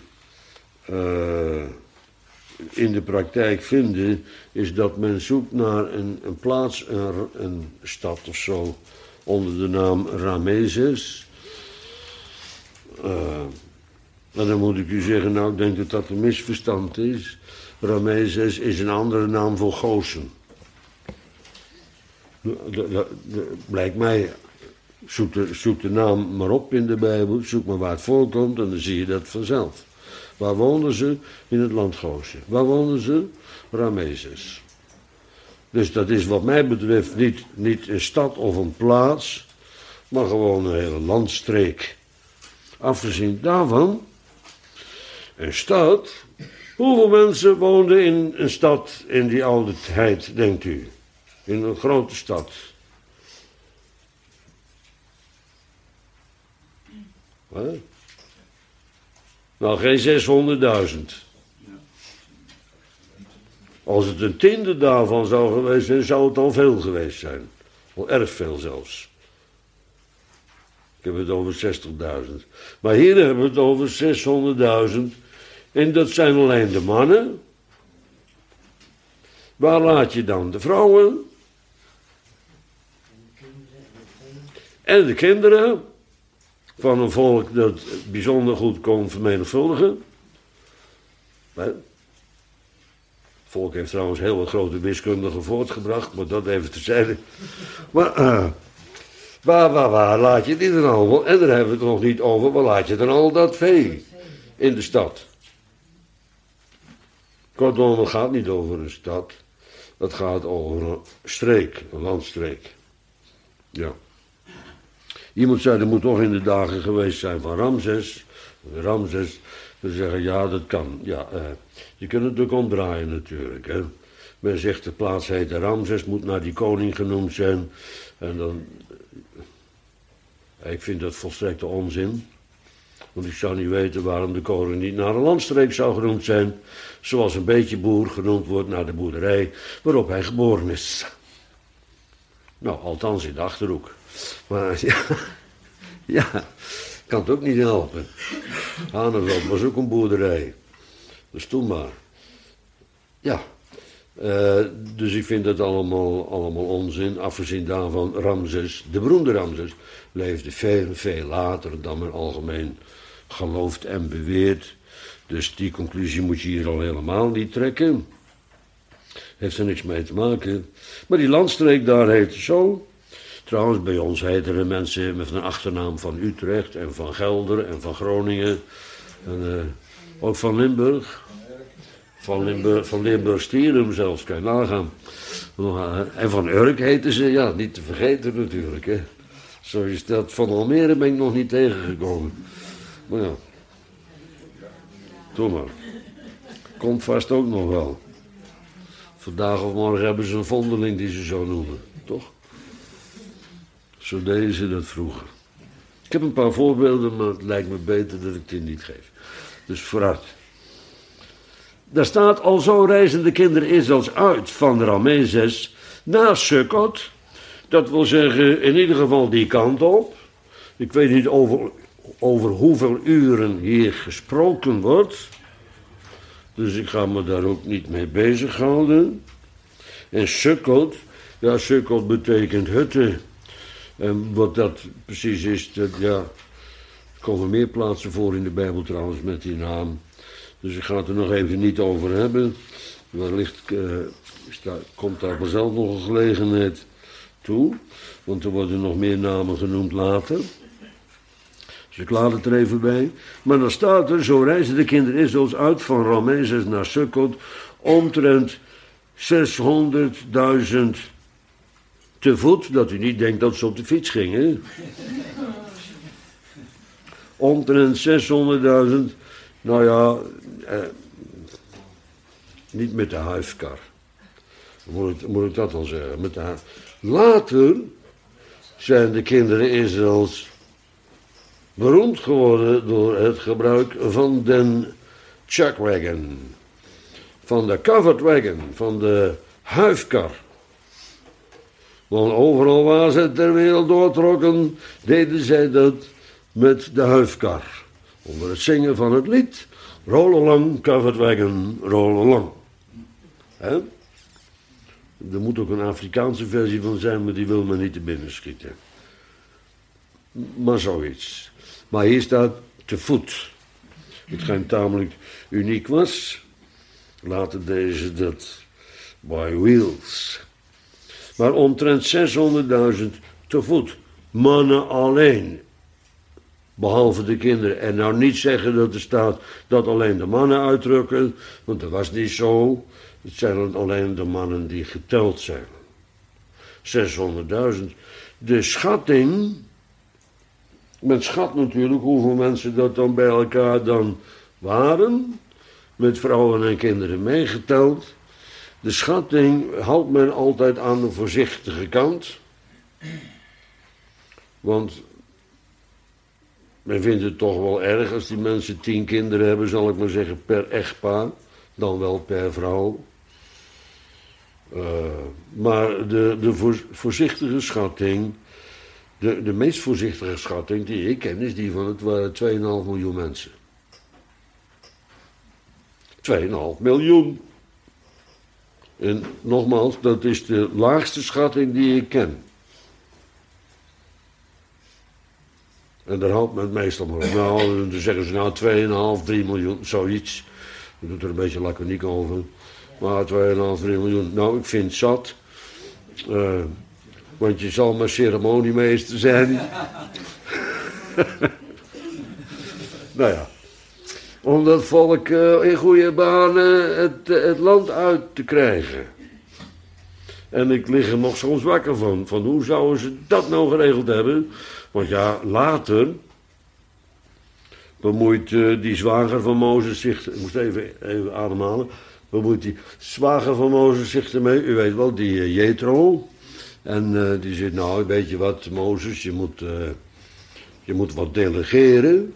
Speaker 1: in de praktijk vinden, is dat men zoekt naar een plaats, een stad of zo, onder de naam Ramezes. En dan moet ik u zeggen, nou, ik denk dat dat een misverstand is. Ramezes is een andere naam voor Gozen. Blijkt mij, zoek de naam maar op in de Bijbel, zoek maar waar het voorkomt en dan zie je dat vanzelf. Waar woonden ze? In het land Gozen. Waar woonden ze? Ramezes. Dus dat is wat mij betreft niet een stad of een plaats, maar gewoon een hele landstreek. Afgezien daarvan, een stad. Hoeveel mensen woonden in een stad in die oude tijd, denkt u? In een grote stad. Wat? Nou, geen 600.000. Als het een tiende daarvan zou geweest zijn, zou het al veel geweest zijn. Al erg veel zelfs. Ik heb het over 60.000. Maar hier hebben we het over 600.000. En dat zijn alleen de mannen. Waar laat je dan de vrouwen? En de kinderen. Van een volk dat bijzonder goed kon vermenigvuldigen. Het volk heeft trouwens heel wat grote wiskundigen voortgebracht, maar dat even terzijde. Maar waar laat je die dan al? En daar hebben we het nog niet over, waar laat je dan al dat vee in de stad? Kortom, het gaat niet over een stad, het gaat over een streek, een landstreek. Ja. Iemand zei, er moet toch in de dagen geweest zijn van Ramses. Ramses, te zeggen, ja, dat kan. Ja, je kunt het ook omdraaien natuurlijk. Hè. Men zegt, de plaats heet Ramses, moet naar die koning genoemd zijn. En dan, ik vind dat volstrekte onzin. Want ik zou niet weten waarom de koning niet naar een landstreek zou genoemd zijn. Zoals een beetje boer genoemd wordt naar de boerderij waarop hij geboren is. Nou, althans in de Achterhoek. Maar ja, kan het ook niet helpen. Haneveld was ook een boerderij. Dus toen maar. Ja, dus ik vind dat allemaal onzin. Afgezien daarvan, Ramses, de beroemde Ramses, leefde veel later dan men algemeen gelooft en beweert. Dus die conclusie moet je hier al helemaal niet trekken. Heeft er niks mee te maken. Maar die landstreek daar heet zo. Trouwens, bij ons heten er mensen met een achternaam van Utrecht en van Gelder en van Groningen. En ook van Limburg. Van Limburg-Stierum zelfs, kan je nagaan. En van Urk heten ze, ja, niet te vergeten natuurlijk. Hè. Zo is dat. Van Almere ben ik nog niet tegengekomen. Maar ja, doe maar. Komt vast ook nog wel. Vandaag of morgen hebben ze een vondeling die ze zo noemen, toch? Zo deden ze dat vroeger. Ik heb een paar voorbeelden, maar het lijkt me beter dat ik die niet geef. Dus vooruit. Daar staat: alzo reizen de kinderen Israëls uit van Ramezes naar Sukkot. Dat wil zeggen, in ieder geval die kant op. Ik weet niet over hoeveel uren hier gesproken wordt. Dus ik ga me daar ook niet mee bezighouden. En Sukkot, ja, Sukkot betekent hutte. En wat dat precies is, dat, ja, er komen meer plaatsen voor in de Bijbel trouwens met die naam. Dus ik ga het er nog even niet over hebben. Wellicht komt daar vanzelf nog een gelegenheid toe. Want er worden nog meer namen genoemd later. Dus ik laat het er even bij. Maar dan staat er: zo reizen de kinderen Israëls uit van Ramezes naar Sukkot. Omtrent 600.000 te voet. Dat u niet denkt dat ze op de fiets gingen. Omtrent 600.000. Nou ja, niet met de huifkar. Moet ik dat dan zeggen? Met de Later zijn de kinderen Israëls beroemd geworden door het gebruik van de chuckwagon, van de covered wagon, van de huifkar. Want overal waar ze ter wereld doortrokken, deden zij dat met de huifkar. Onder het zingen van het lied: roll along, covered wagon, roll along. He? Er moet ook een Afrikaanse versie van zijn, maar die wil men niet te binnen schieten. Maar zoiets. Maar hier staat te voet. Hetgeen tamelijk uniek was. Later deden ze dat by wheels. Maar omtrent 600.000 te voet. Mannen alleen. Behalve de kinderen. En nou niet zeggen dat er staat dat alleen de mannen uitdrukken. Want dat was niet zo. Het zijn alleen de mannen die geteld zijn. 600.000. De schatting. Men schat natuurlijk hoeveel mensen dat dan bij elkaar dan waren. Met vrouwen en kinderen meegeteld. De schatting houdt men altijd aan de voorzichtige kant. Want men vindt het toch wel erg als die mensen 10 kinderen hebben, zal ik maar zeggen, per echtpaar. Dan wel per vrouw. Maar de voorzichtige schatting, de meest voorzichtige schatting die ik ken, is die van het waren 2,5 miljoen mensen. 2,5 miljoen. En nogmaals, dat is de laagste schatting die ik ken. En daar houdt men het meestal maar op. Nou, dan zeggen ze nou 2,5, 3 miljoen, zoiets. Je doet er een beetje laconiek over. Maar 2,5, 3 miljoen, nou, ik vind het zat. Want je zal maar ceremoniemeester zijn. Nou ja. Om dat volk in goede banen het land uit te krijgen. En ik lig er nog soms wakker van hoe zouden ze dat nou geregeld hebben? Want ja, later bemoeit die zwager van Mozes zich, ik moest even ademhalen, bemoeit die zwager van Mozes zich ermee, u weet wel, die Jethro. En die zegt, nou, weet je wat, Mozes, je moet wat delegeren.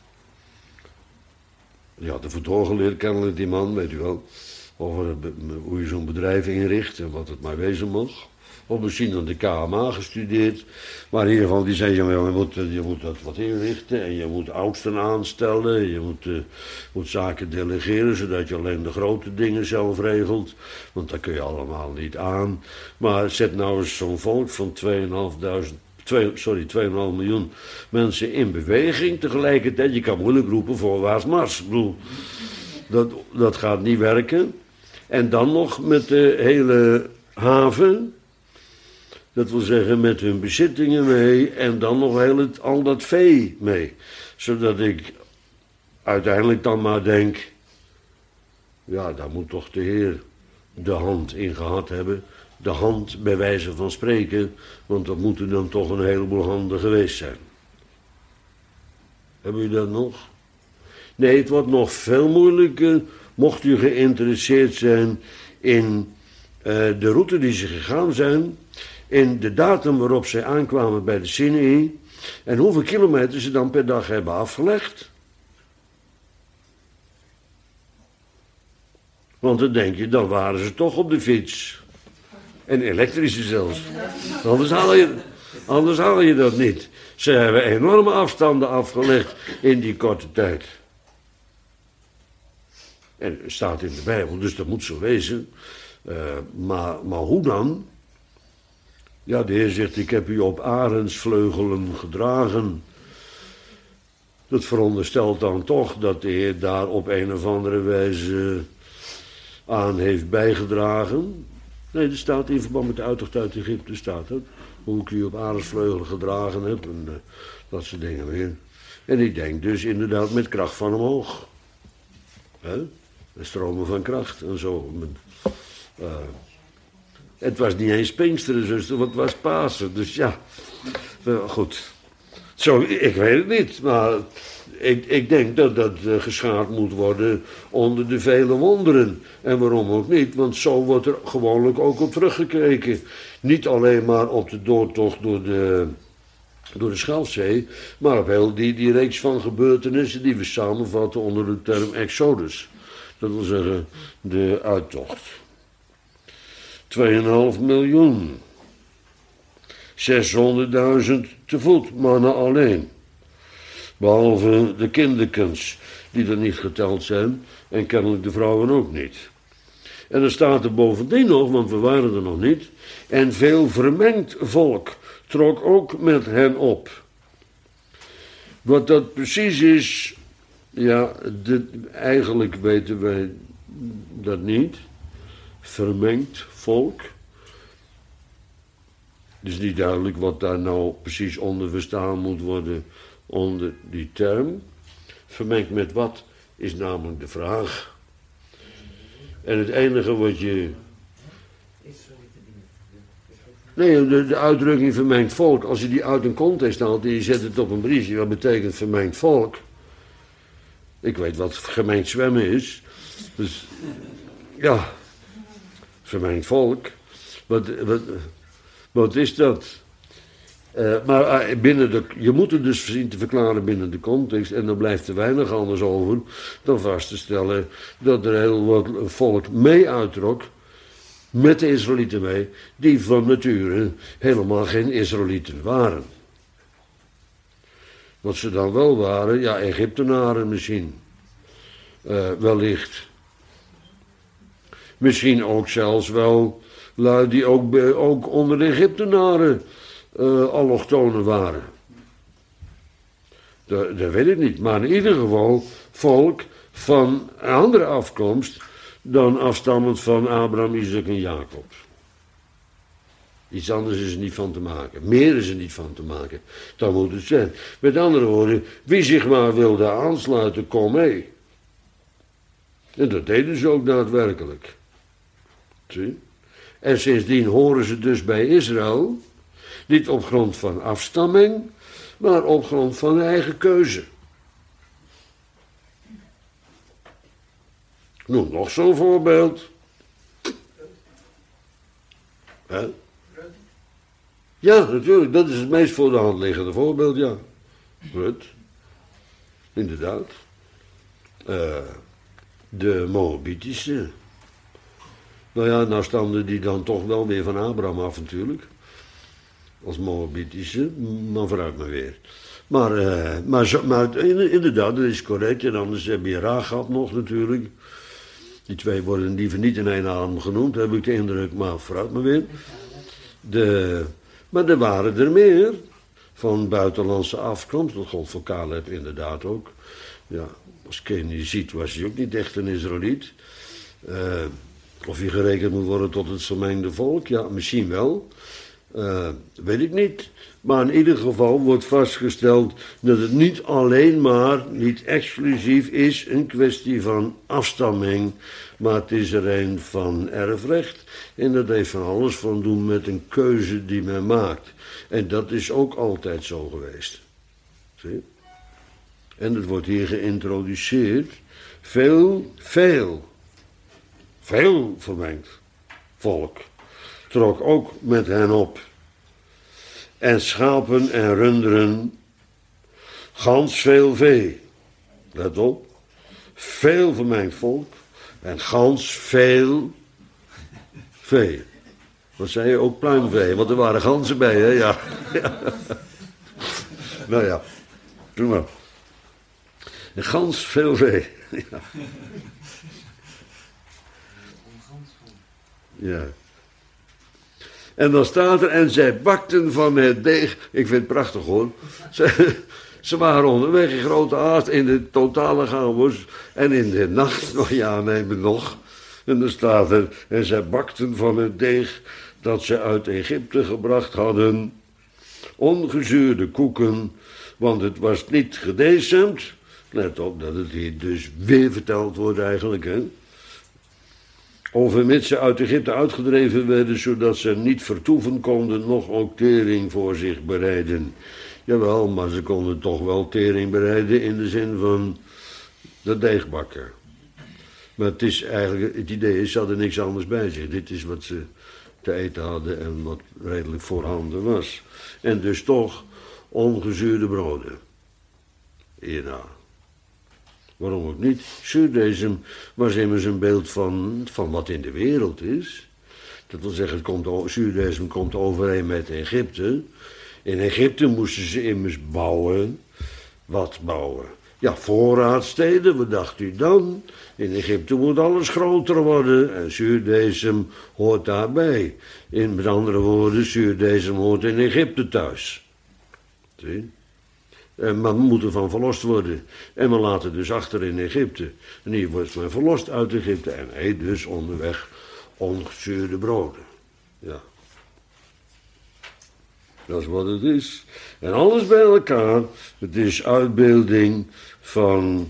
Speaker 1: Die had ervoor doorgeleerd, kennelijk die man, weet u wel, over hoe je zo'n bedrijf inricht en wat het maar wezen mag. Of misschien aan de KMA gestudeerd. Maar in ieder geval, die zei, je moet dat wat inrichten. En je moet oudsten aanstellen. Je moet zaken delegeren, zodat je alleen de grote dingen zelf regelt. Want dat kun je allemaal niet aan. Maar zet nou eens zo'n volk van 2,5 miljoen mensen in beweging tegelijkertijd. Je kan moeilijk roepen voorwaarts mars. Ik bedoel, dat gaat niet werken. En dan nog met de hele haven. Dat wil zeggen met hun bezittingen mee en dan nog al dat vee mee. Zodat ik uiteindelijk dan maar denk, ja, daar moet toch de Heer de hand in gehad hebben. De hand bij wijze van spreken, want dat moeten dan toch een heleboel handen geweest zijn. Hebben jullie dat nog? Nee, het wordt nog veel moeilijker, mocht u geïnteresseerd zijn in de route die ze gegaan zijn, in de datum waarop zij aankwamen bij de Sinaï en hoeveel kilometer ze dan per dag hebben afgelegd. Want dan denk je, dan waren ze toch op de fiets. En elektrische zelfs. Anders haal je dat niet. Ze hebben enorme afstanden afgelegd in die korte tijd. En het staat in de Bijbel, dus dat moet zo wezen. Maar hoe dan? Ja, de Heer zegt, ik heb u op arendsvleugelen gedragen. Dat veronderstelt dan toch dat de Heer daar op een of andere wijze aan heeft bijgedragen. Nee, dat staat in verband met de uittocht uit Egypte, staat het. Hoe ik u op arendsvleugelen gedragen heb en dat soort dingen weer. En ik denk dus inderdaad met kracht van omhoog. Stromen van kracht en zo. Het was niet eens Pinksteren, zuster, want het was Pasen. Dus ja, goed. Zo, ik weet het niet, maar ik denk dat dat geschaard moet worden onder de vele wonderen. En waarom ook niet, want zo wordt er gewoonlijk ook op teruggekeken. Niet alleen maar op de doortocht door de Schelfzee, maar op heel die reeks van gebeurtenissen die we samenvatten onder de term Exodus. Dat wil zeggen de uittocht. 2,5 miljoen. 600.000 te voet, mannen alleen. Behalve de kinderkens, die er niet geteld zijn, en kennelijk de vrouwen ook niet. En dan staat er bovendien nog, want we waren er nog niet, en veel vermengd volk trok ook met hen op. Wat dat precies is, ja, eigenlijk weten wij dat niet. Vermengd volk. Het is niet duidelijk wat daar nou precies onder verstaan moet worden onder die term. Vermengd met wat is namelijk de vraag. En het enige wat je... Nee, de uitdrukking vermengd volk, als je die uit een context haalt en je zet het op een briefje, wat betekent vermengd volk? Ik weet wat gemengd zwemmen is. Dus, ja, vermengd volk. Wat is dat? Maar je moet het dus zien te verklaren binnen de context. En dan blijft er weinig anders over dan vast te stellen dat er heel wat volk mee uittrok. Met de Israëlieten mee, die van nature helemaal geen Israëlieten waren. Wat ze dan wel waren, ja, Egyptenaren misschien. Wellicht. Misschien ook zelfs wel lui die ook onder de Egyptenaren allochtonen waren. Dat weet ik niet. Maar in ieder geval volk van een andere afkomst dan afstammend van Abraham, Isaac en Jacob. Iets anders is er niet van te maken. Meer is er niet van te maken. Dan moet het zijn. Met andere woorden, wie zich maar wilde aansluiten, kom mee. En dat deden ze ook daadwerkelijk. Zie? En sindsdien horen ze dus bij Israël, niet op grond van afstamming, maar op grond van eigen keuze. Noem nog zo'n voorbeeld. Hè? Ja, natuurlijk, dat is het meest voor de hand liggende voorbeeld, ja. Rut. Inderdaad. De Moabitische. Nou ja, nou stamden die dan toch wel weer van Abraham af natuurlijk. Als Moabitische, maar vooruit maar weer. Maar inderdaad, dat is correct. En anders heb je Rahab nog natuurlijk. Die twee worden liever niet in één adem genoemd, heb ik de indruk, maar vooruit maar weer. Maar er waren er meer van buitenlandse afkomst. Dat gold voor Caleb inderdaad ook. Ja, als Kenny ziet, was hij ook niet echt een Israëliet. Of hij gerekend moet worden tot het vermengde volk, ja, misschien wel. Weet ik niet. Maar in ieder geval wordt vastgesteld dat het niet alleen maar, niet exclusief is een kwestie van afstamming, maar het is er een van erfrecht. En dat heeft van alles van doen met een keuze die men maakt. En dat is ook altijd zo geweest. Zie? En het wordt hier geïntroduceerd. Veel vermengd volk trok ook met hen op. En schapen en runderen, gans veel vee. Let op, veel vermengd volk en gans veel vee. Wat zei je, ook pluimvee, want er waren ganzen bij, hè? Ja. Nou ja, doe maar. En gans veel vee. Ja. Ja. En dan staat er, en zij bakten van het deeg. Ik vind het prachtig hoor. Ze waren onderweg in grote haast in de totale chaos. En in de nacht, nog ja, neem nog. En dan staat er, en zij bakten van het deeg dat ze uit Egypte gebracht hadden. Ongezuurde koeken, want het was niet gedecemd. Let op dat het hier dus weer verteld wordt eigenlijk, hè. Overmits ze uit Egypte uitgedreven werden, zodat ze niet vertoeven konden, nog ook tering voor zich bereiden. Jawel, maar ze konden toch wel tering bereiden in de zin van de deegbakker. Maar het is eigenlijk, het idee is, ze hadden niks anders bij zich. Dit is wat ze te eten hadden en wat redelijk voorhanden was. En dus toch ongezuurde broden. Ja. Waarom ook niet? Zuurdesem was immers een beeld van wat in de wereld is. Dat wil zeggen, zuurdesem komt overeen met Egypte. In Egypte moesten ze immers bouwen. Wat bouwen? Ja, voorraadsteden, wat dacht u dan? In Egypte moet alles groter worden en zuurdesem hoort daarbij. Met andere woorden, zuurdesem hoort in Egypte thuis. Zie? Maar we moeten van verlost worden. En we laten dus achter in Egypte. En hier wordt men verlost uit Egypte. En eet dus onderweg ongezuurde broden. Ja. Dat is wat het is. En alles bij elkaar. Het is uitbeelding van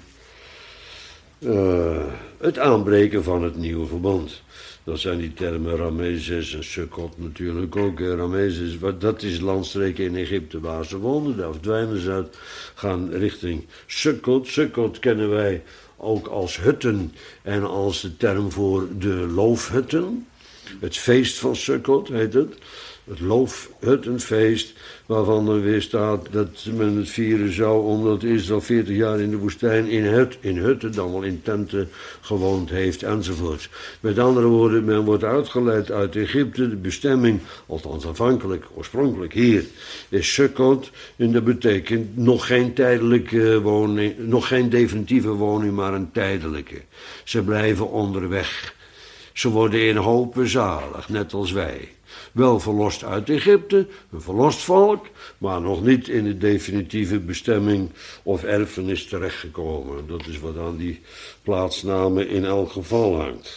Speaker 1: het aanbreken van het nieuwe verbond. Dat zijn die termen Ramezes en Sukkot natuurlijk ook. Ramezes, dat is landstreken in Egypte waar ze woonden. Daar verdwijnen ze uit, gaan richting Sukkot. Sukkot kennen wij ook als hutten en als de term voor de loofhutten. Het feest van Sukkot heet het. Het loofhuttenfeest, waarvan er weer staat dat men het vieren zou, omdat Israël 40 jaar in de woestijn in hutten, dan wel in tenten, gewoond heeft, enzovoorts. Met andere woorden, men wordt uitgeleid uit Egypte, de bestemming, althans oorspronkelijk hier, is Sukkot, en dat betekent nog geen tijdelijke woning, nog geen definitieve woning, maar een tijdelijke. Ze blijven onderweg. Ze worden in hopen zalig, net als wij. Wel verlost uit Egypte, een verlost volk, maar nog niet in de definitieve bestemming of erfenis terechtgekomen. Dat is wat aan die plaatsnamen in elk geval hangt.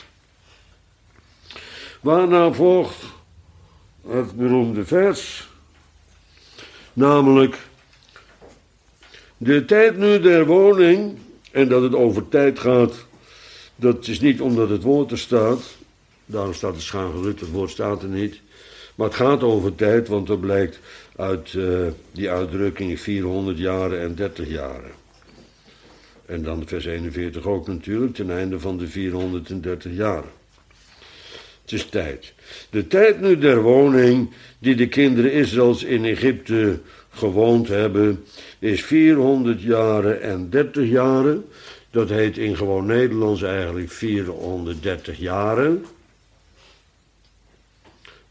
Speaker 1: Waarna volgt het beroemde vers, namelijk de tijd nu der woning, en dat het over tijd gaat, dat is niet omdat het woord er staat, daarom staat het schaangedrukt, het woord staat er niet. Maar het gaat over tijd, want dat blijkt uit die uitdrukking 400 jaren en 30 jaren. En dan vers 41 ook natuurlijk, ten einde van de 430 jaren. Het is tijd. De tijd nu der woning die de kinderen Israëls in Egypte gewoond hebben, is 400 jaren en 30 jaren. Dat heet in gewoon Nederlands eigenlijk 430 jaren.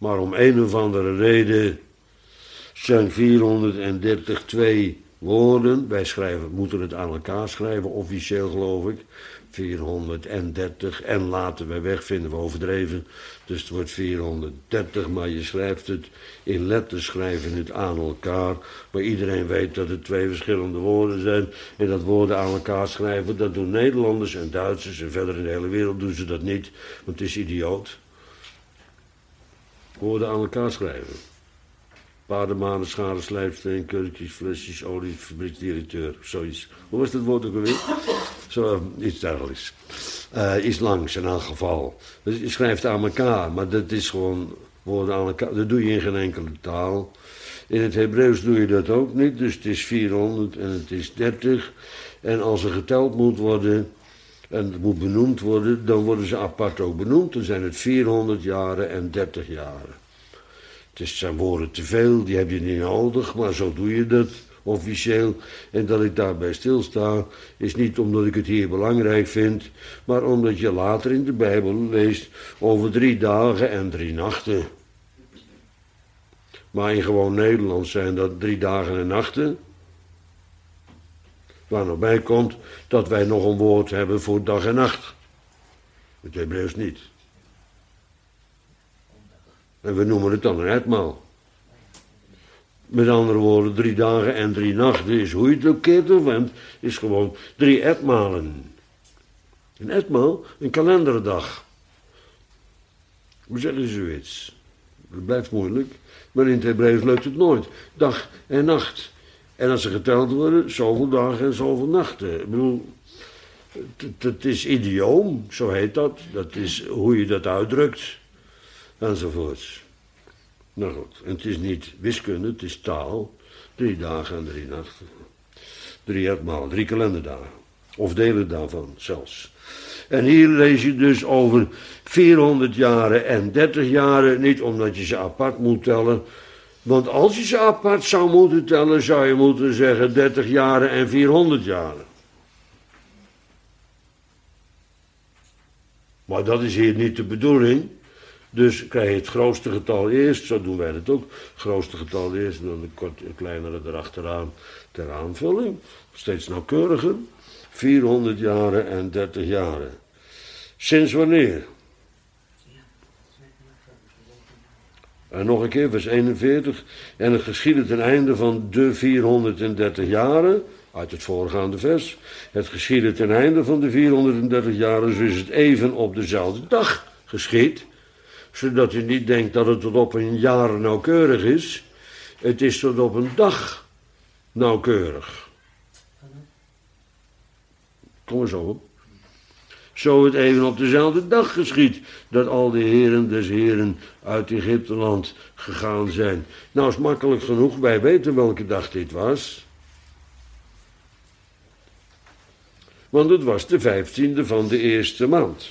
Speaker 1: Maar om een of andere reden zijn 430 twee woorden. Wij moeten het aan elkaar schrijven, officieel geloof ik. 430 en laten we weg, vinden we overdreven. Dus het wordt 430, maar je schrijft het in letters, schrijven het aan elkaar. Maar iedereen weet dat het twee verschillende woorden zijn. En dat woorden aan elkaar schrijven, dat doen Nederlanders en Duitsers. En verder in de hele wereld doen ze dat niet, want het is idioot. Woorden aan elkaar schrijven. Paardenmanen, scharen, slijpsteen, kurkjes, flesjes, olie, fabrieksdirecteur, zoiets. Hoe was dat woord ook alweer? Zo, iets dergelijks. Iets langs in elk geval. Dus je schrijft aan elkaar, maar dat is gewoon woorden aan elkaar. Dat doe je in geen enkele taal. In het Hebreeuws doe je dat ook niet, dus het is 400 en het is 30. En als er geteld moet worden en het moet benoemd worden, dan worden ze apart ook benoemd. Dan zijn het 400 jaren en 30 jaren. Het zijn woorden te veel, die heb je niet nodig, maar zo doe je dat officieel. En dat ik daarbij stilsta, is niet omdat ik het hier belangrijk vind, maar omdat je later in de Bijbel leest over 3 dagen en 3 nachten. Maar in gewoon Nederlands zijn dat 3 dagen en nachten. Waar nog bij komt dat wij nog een woord hebben voor dag en nacht. Het Hebreeuws niet. En we noemen het dan een etmaal. Met andere woorden, 3 dagen en 3 nachten is, hoe je het ook keert of wendt, is gewoon 3 etmalen. Een etmaal, een kalenderdag. Hoe zeggen ze zoiets? Het blijft moeilijk, maar in het Hebreeuws lukt het nooit. Dag en nacht. En als ze geteld worden, zoveel dagen en zoveel nachten. Ik bedoel, het is idioom, zo heet dat. Dat is hoe je dat uitdrukt. Enzovoorts. Nou goed, en het is niet wiskunde, het is taal. 3 dagen en 3 nachten. 3 etmaal, 3 kalenderdagen. Of delen daarvan zelfs. En hier lees je dus over 400 jaren en 30 jaren. Niet omdat je ze apart moet tellen. Want als je ze apart zou moeten tellen, zou je moeten zeggen 30 jaren en 400 jaren. Maar dat is hier niet de bedoeling. Dus krijg je het grootste getal eerst, zo doen wij dat ook. Het grootste getal eerst en dan een kleinere erachteraan ter aanvulling. Steeds nauwkeuriger. 400 jaren en 30 jaren. Sinds wanneer? En nog een keer, vers 41. En het geschiedde ten einde van de 430 jaren, uit het voorgaande vers. Het geschiedde ten einde van de 430 jaren, zo is het even op dezelfde dag geschied. Zodat u niet denkt dat het tot op een jaar nauwkeurig is. Het is tot op een dag nauwkeurig. Kom eens op. Zo het even op dezelfde dag geschiet, dat al de heren des heren uit Egypteland gegaan zijn. Nou is makkelijk genoeg, wij weten welke dag dit was. Want het was de 15e van de eerste maand.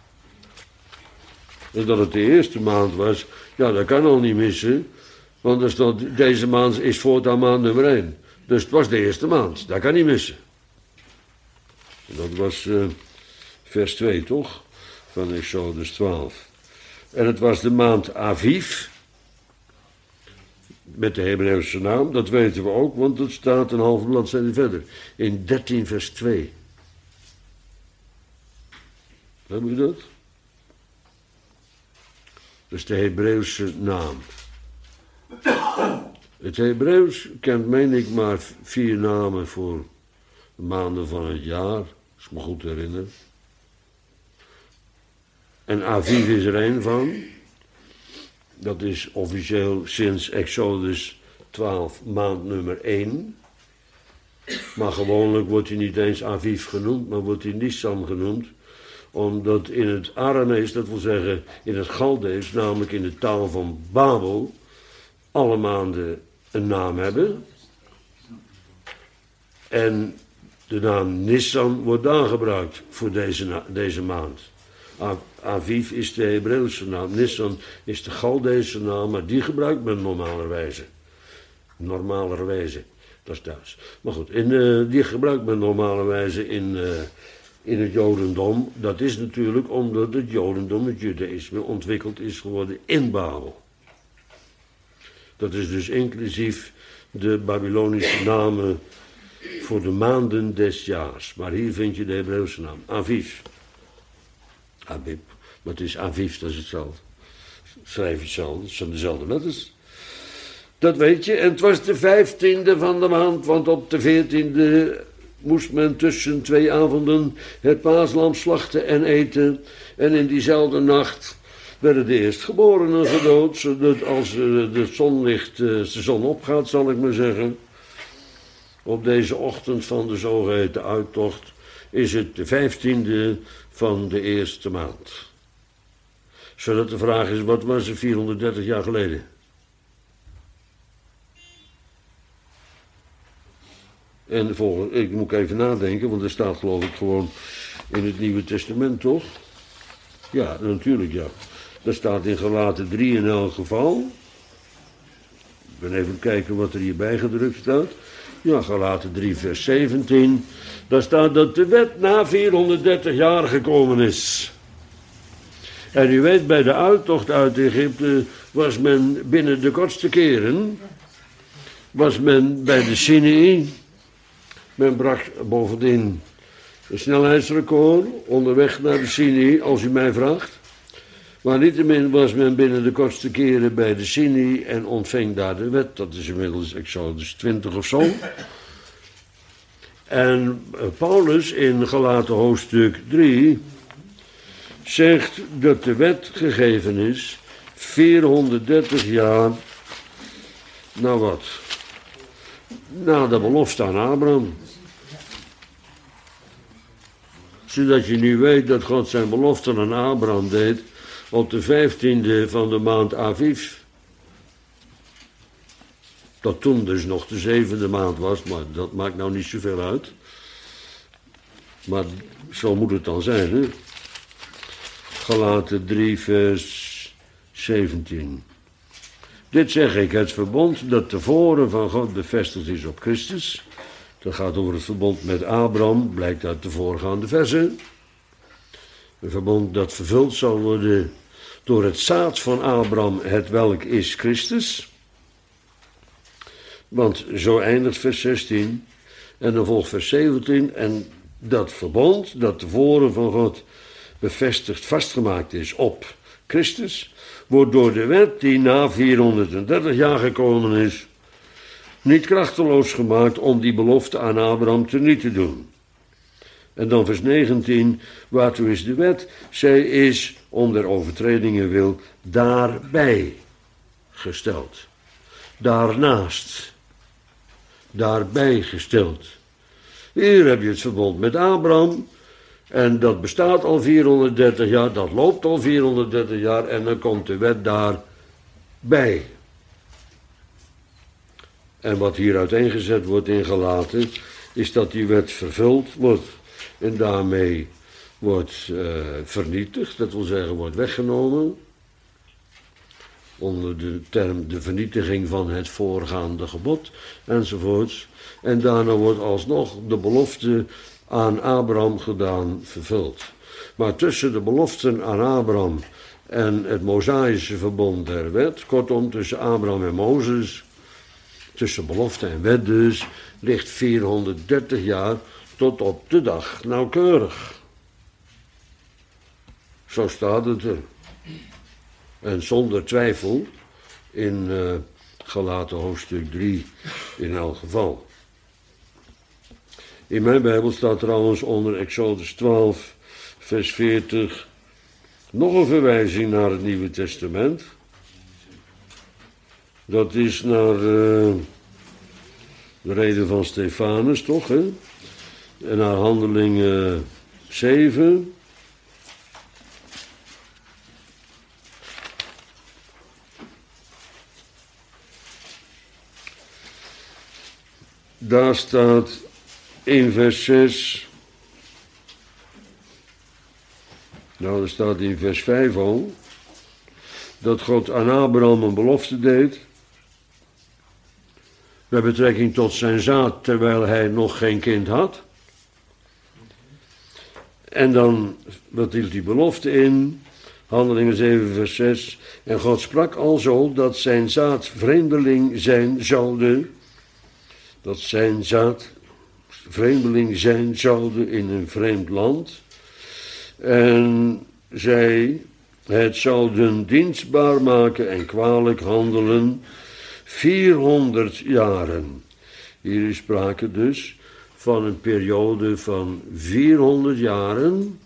Speaker 1: En dat het de eerste maand was, ja, dat kan al niet missen. Want er staat, deze maand is voortaan maand nummer 1. Dus het was de eerste maand, dat kan niet missen. En dat was vers 2, toch? Van Exodus 12. En het was de maand Aviv. Met de Hebreeuwse naam, dat weten we ook, want dat staat een halve bladzijde verder. In 13 vers 2. Hebben we dat? Dat is de Hebreeuwse naam. Het Hebreeuws kent, meen ik, maar 4 namen voor de maanden van het jaar. Als ik me goed herinner. En Aviv is er 1 van. Dat is officieel sinds Exodus 12 maand nummer 1. Maar gewoonlijk wordt hij niet eens Aviv genoemd, maar wordt hij Nisan genoemd. Omdat in het Aramees, dat wil zeggen in het Galdees, namelijk in de taal van Babel, alle maanden een naam hebben. En de naam Nissan wordt daar gebruikt voor deze maand. Aviv is de Hebreeuwse naam, Nissan is de Galdeese naam, maar die gebruikt men normalerwijze. Normalerwijze, dat is Duits. Maar goed, die gebruikt men normalerwijze in het Jodendom. Dat is natuurlijk omdat het Jodendom, het Judaïsme, ontwikkeld is geworden in Babel. Dat is dus inclusief de Babylonische namen voor de maanden des jaars. Maar hier vind je de Hebreeuwse naam. Aviv. Abib. Maar het is Aviv, dat is hetzelfde. Schrijf je hetzelfde, het zijn dezelfde letters. Dat weet je. En het was de 15e van de maand, want op de 14e moest men tussen 2 avonden het paaslam slachten en eten. En in diezelfde nacht werden de eerstgeborenen gedood, zodat als de zon opgaat, zal ik maar zeggen. Op deze ochtend van de zogeheten uittocht is het de 15e van de eerste maand. Zodat de vraag is, wat was er 430 jaar geleden? En ik moet even nadenken, want er staat geloof ik gewoon in het Nieuwe Testament, toch? Ja, natuurlijk ja. Dat staat in Galaten 3 in elk geval. Ik ben even kijken wat er hierbij gedrukt staat. Ja, Galaten 3 vers 17. Daar staat dat de wet na 430 jaar gekomen is. En u weet, bij de uittocht uit Egypte was men binnen de kortste keren. Was men bij de Sinaï. Men brak bovendien een snelheidsrecord onderweg naar de Sinaï, als u mij vraagt. Maar niettemin was men binnen de kortste keren bij de Sinaï en ontving daar de wet. Dat is inmiddels Exodus 20 of zo. En Paulus in Galaten hoofdstuk 3 zegt dat de wet gegeven is 430 jaar na wat? Na de belofte aan Abraham. Zodat je nu weet dat God zijn belofte aan Abraham deed op de 15e van de maand Aviv. Dat toen dus nog de 7e maand was, maar dat maakt nou niet zoveel uit. Maar zo moet het dan zijn, hè. Galaten 3 vers 17. Dit zeg ik, het verbond dat tevoren van God bevestigd is op Christus. Dat gaat over het verbond met Abraham, blijkt uit de voorgaande versen. Een verbond dat vervuld zal worden door het zaad van Abraham, het welk is Christus. Want zo eindigt vers 16 en dan volgt vers 17. En dat verbond dat tevoren van God bevestigd, vastgemaakt is op Christus, wordt door de wet die na 430 jaar gekomen is, niet krachteloos gemaakt om die belofte aan Abraham teniet te doen. En dan vers 19, waartoe is de wet? Zij is, om der overtredingen wil, daarbij gesteld. Daarnaast. Daarbij gesteld. Hier heb je het verbond met Abraham. En dat bestaat al 430 jaar, dat loopt al 430 jaar en dan komt de wet daarbij. En wat hier uiteengezet wordt in Galaten, is dat die wet vervuld wordt en daarmee wordt vernietigd, dat wil zeggen wordt weggenomen, onder de term de vernietiging van het voorgaande gebod enzovoorts. En daarna wordt alsnog de belofte aan Abraham gedaan, vervuld. Maar tussen de beloften aan Abraham en het Mosaïsche verbond der wet, kortom tussen Abraham en Mozes, tussen belofte en wet dus, ligt 430 jaar tot op de dag nauwkeurig. Zo staat het er. En zonder twijfel in Galaten hoofdstuk 3 in elk geval. In mijn Bijbel staat trouwens onder Exodus 12 vers 40 nog een verwijzing naar het Nieuwe Testament. Dat is naar de reden van Stefanus, toch, hè? En naar Handelingen 7. Daar staat in vers 6. Nou, er staat in vers 5 al dat God aan Abraham een belofte deed met betrekking tot zijn zaad terwijl hij nog geen kind had. En dan, wat hield die belofte in? Handelingen 7 vers 6. En God sprak alzo dat zijn zaad vreemdeling zijn zoude. Dat zijn zaad vreemdeling zijn zoude in een vreemd land. En zij het zouden dienstbaar maken en kwalijk handelen 400 jaren. Hier is sprake dus van een periode van 400 jaren.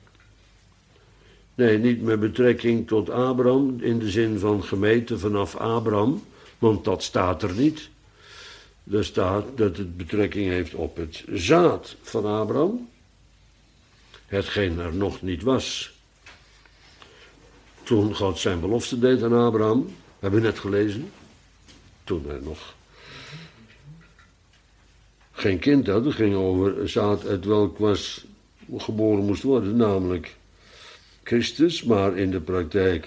Speaker 1: Nee, niet met betrekking tot Abraham, in de zin van gemeten vanaf Abraham, want dat staat er niet. Er staat dat het betrekking heeft op het zaad van Abraham, hetgeen er nog niet was. Toen God zijn belofte deed aan Abraham, hebben we net gelezen, toen hij nog geen kind had, het ging over zaad uit welk was geboren moest worden, namelijk Christus, maar in de praktijk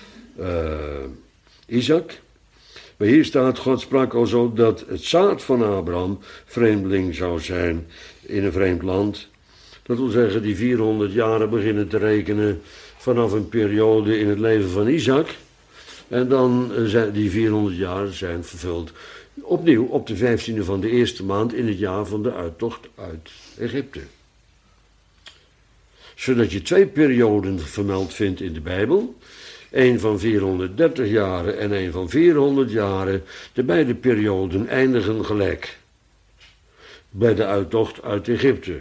Speaker 1: Isaac. Maar hier staat, God sprak al zo dat het zaad van Abraham vreemdeling zou zijn in een vreemd land. Dat wil zeggen, die 400 jaren beginnen te rekenen vanaf een periode in het leven van Isaac. En dan zijn die 400 jaar zijn vervuld opnieuw op de 15e van de eerste maand in het jaar van de uittocht uit Egypte. Zodat je 2 perioden vermeld vindt in de Bijbel. Eén van 430 jaren en één van 400 jaren. De beide perioden eindigen gelijk. Bij de uittocht uit Egypte.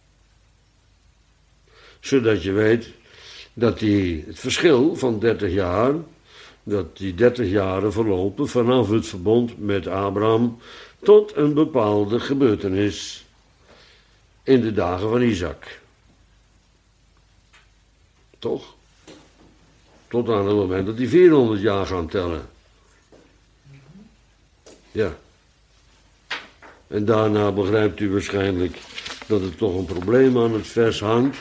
Speaker 1: Zodat je weet dat het verschil van 30 jaar, dat die 30 jaren verlopen vanaf het verbond met Abraham tot een bepaalde gebeurtenis in de dagen van Isaac. Toch? Tot aan het moment dat die 400 jaar gaan tellen. Ja. En daarna begrijpt u waarschijnlijk dat er toch een probleem aan het vers hangt.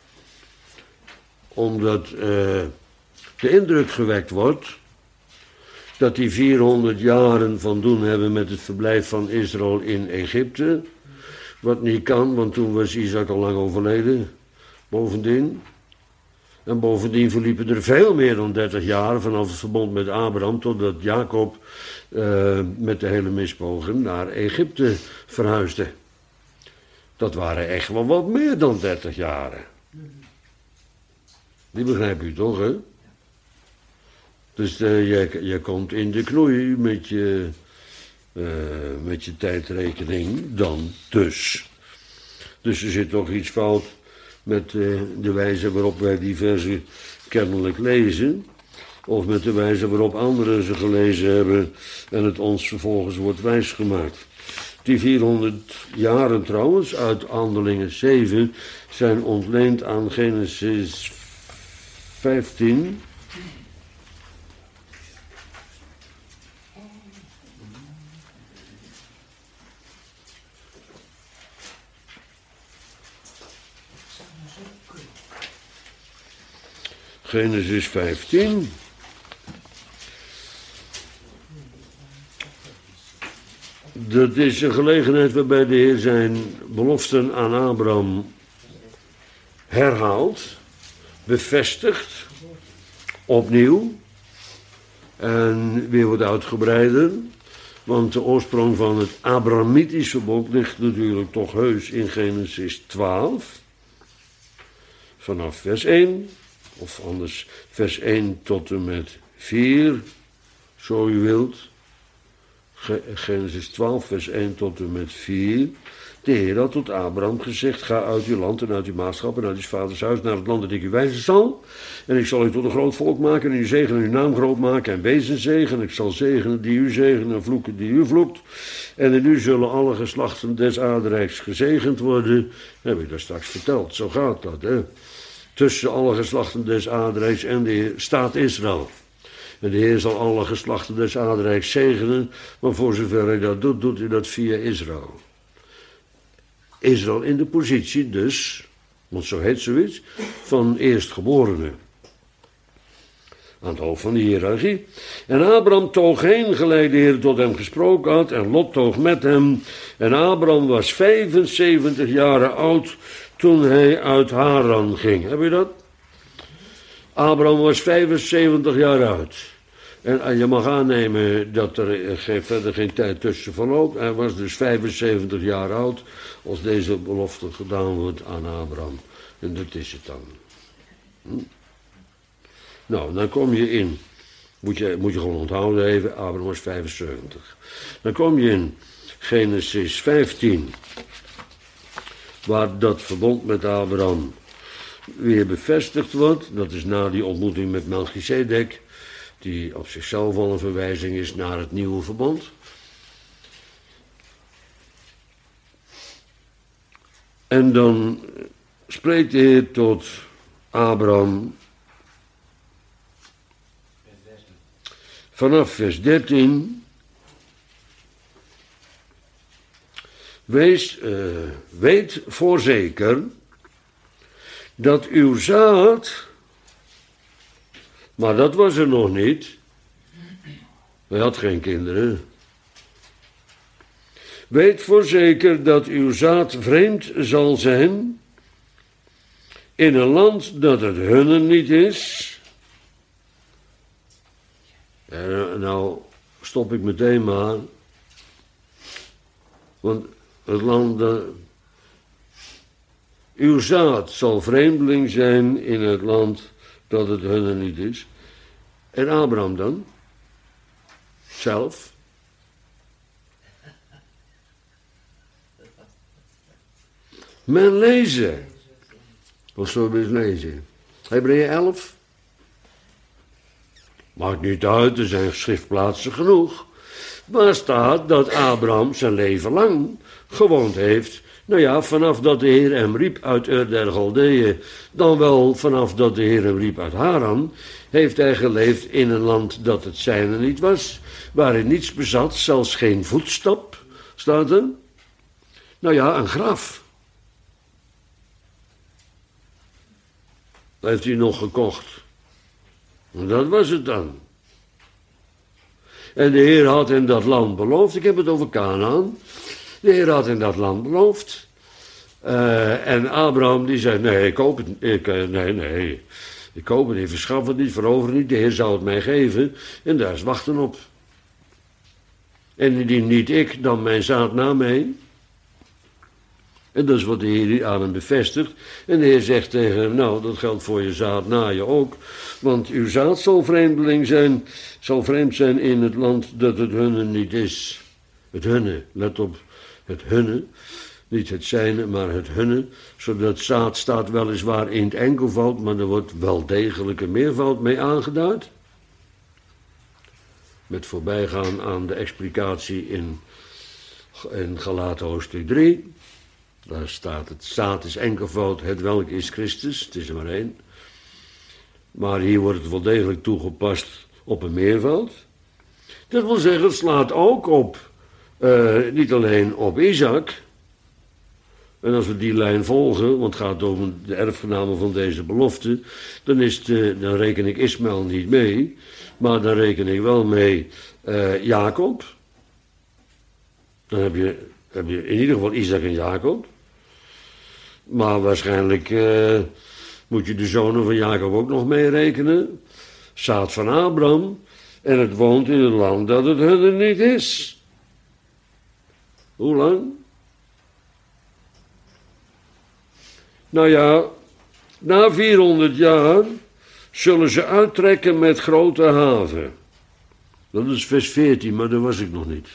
Speaker 1: Omdat de indruk gewekt wordt dat die 400 jaren van doen hebben met het verblijf van Israël in Egypte. Wat niet kan, want toen was Isaac al lang overleden. Bovendien. En bovendien verliepen er veel meer dan 30 jaar vanaf het verbond met Abraham totdat Jacob met de hele mispogen naar Egypte verhuisde. Dat waren echt wel wat meer dan 30 jaren. Die begrijp u toch, hè? Dus je komt in de knoei met je tijdrekening dan dus. Dus er zit toch iets fout met de wijze waarop wij die versen kennelijk lezen. Of met de wijze waarop anderen ze gelezen hebben en het ons vervolgens wordt wijsgemaakt. Die 400 jaren trouwens uit Handelingen 7 zijn ontleend aan Genesis 15. Genesis 15. Dat is een gelegenheid waarbij de Heer zijn beloften aan Abraham herhaalt, bevestigt, opnieuw en weer wat uitgebreider. Want de oorsprong van het Abrahamitisch verbond ligt natuurlijk toch heus in Genesis 12, vanaf vers 1. Of anders vers 1 tot en met 4, zo u wilt. Genesis 12, vers 1 tot en met 4. De Heer had tot Abraham gezegd, ga uit uw land en uit uw maatschap en uit uw vaders huis naar het land dat ik u wijzen zal. En ik zal u tot een groot volk maken en u zegen en uw naam groot maken en wees een zegen. En ik zal zegenen die u zegenen en vloeken die u vloekt. En in u zullen alle geslachten des aardrijks gezegend worden. Heb ik daar straks verteld, zo gaat dat, hè. Tussen alle geslachten des aardrijks en de staat Israël. En de Heer zal alle geslachten des aardrijks zegenen, maar voor zover hij dat doet, doet hij dat via Israël. Israël in de positie dus, want zo heet zoiets, van eerstgeborene. Aan het hoofd van de hiërarchie. En Abraham toog heen, gelijk de Heer tot hem gesproken had, en Lot toog met hem. En Abraham was 75 jaren oud toen hij uit Haran ging. Heb je dat? Abraham was 75 jaar oud. En je mag aannemen dat er verder geen tijd tussen verloopt. Hij was dus 75 jaar oud als deze belofte gedaan wordt aan Abraham. En dat is het dan. Nou, dan kom je in. Moet je gewoon onthouden even. Abraham was 75. Dan kom je in Genesis 15. Waar dat verbond met Abraham weer bevestigd wordt. Dat is na die ontmoeting met Melchizedek. Die op zichzelf al een verwijzing is naar het nieuwe verbond. En dan spreekt de Heer tot Abraham vanaf vers 13. Weet voorzeker dat uw zaad, maar dat was er nog niet. Hij had geen kinderen. Weet voorzeker dat uw zaad vreemd zal zijn in een land dat het hunne niet is. Nou stop ik meteen maar. Want het land, uw zaad zal vreemdeling zijn in het land dat het hunne niet is. En Abraham dan? Zelf? Men lezen. Wat zullen we eens lezen? Hebreeën 11? Maakt niet uit, er zijn schriftplaatsen genoeg. Waar staat dat Abraham zijn leven lang gewoond heeft. Nou ja, vanaf dat de Heer hem riep uit Ur der Galdeeën, dan wel vanaf dat de Heer hem riep uit Haran, heeft hij geleefd in een land dat het zijne niet was, waar hij niets bezat, zelfs geen voetstap, staat er. Nou ja, een graf. Dat heeft hij nog gekocht. En dat was het dan. En de Heer had hem dat land beloofd. Ik heb het over Kanaan. De Heer had hem dat land beloofd. En Abraham die zei, nee, ik koop het. Ik koop het niet, verschaf het niet, verover het niet. De Heer zou het mij geven. En daar is wachten op. En indien niet ik, dan mijn zaad na mij. En dat is wat de Heer aan hem bevestigt. En de Heer zegt tegen hem, nou, dat geldt voor je zaad na je ook. Want uw zaad zal vreemdeling zijn, zal vreemd zijn in het land dat het hunne niet is. Het hunne, let op, het hunne. Niet het zijne, maar het hunne. Zodat zaad staat weliswaar in het enkelvoud, maar er wordt wel degelijk een meervoud mee aangeduid. Met voorbijgaan aan de explicatie in Galaten hoofdstuk 3. Daar staat het zaad is enkelvoud, het welk is Christus, het is er maar één. Maar hier wordt het wel degelijk toegepast op een meervoud. Dat wil zeggen, het slaat ook op, niet alleen op Isaac. En als we die lijn volgen, want het gaat om de erfgename van deze belofte, dan reken ik Ismaël niet mee, maar dan reken ik wel mee Jacob. Dan heb je in ieder geval Isaac en Jacob. Maar waarschijnlijk moet je de zonen van Jacob ook nog meerekenen. Zaad van Abraham. En het woont in een land dat het hunne niet is. Hoe lang? Nou ja, na 400 jaar zullen ze uittrekken met grote haven. Dat is vers 14, maar daar was ik nog niet.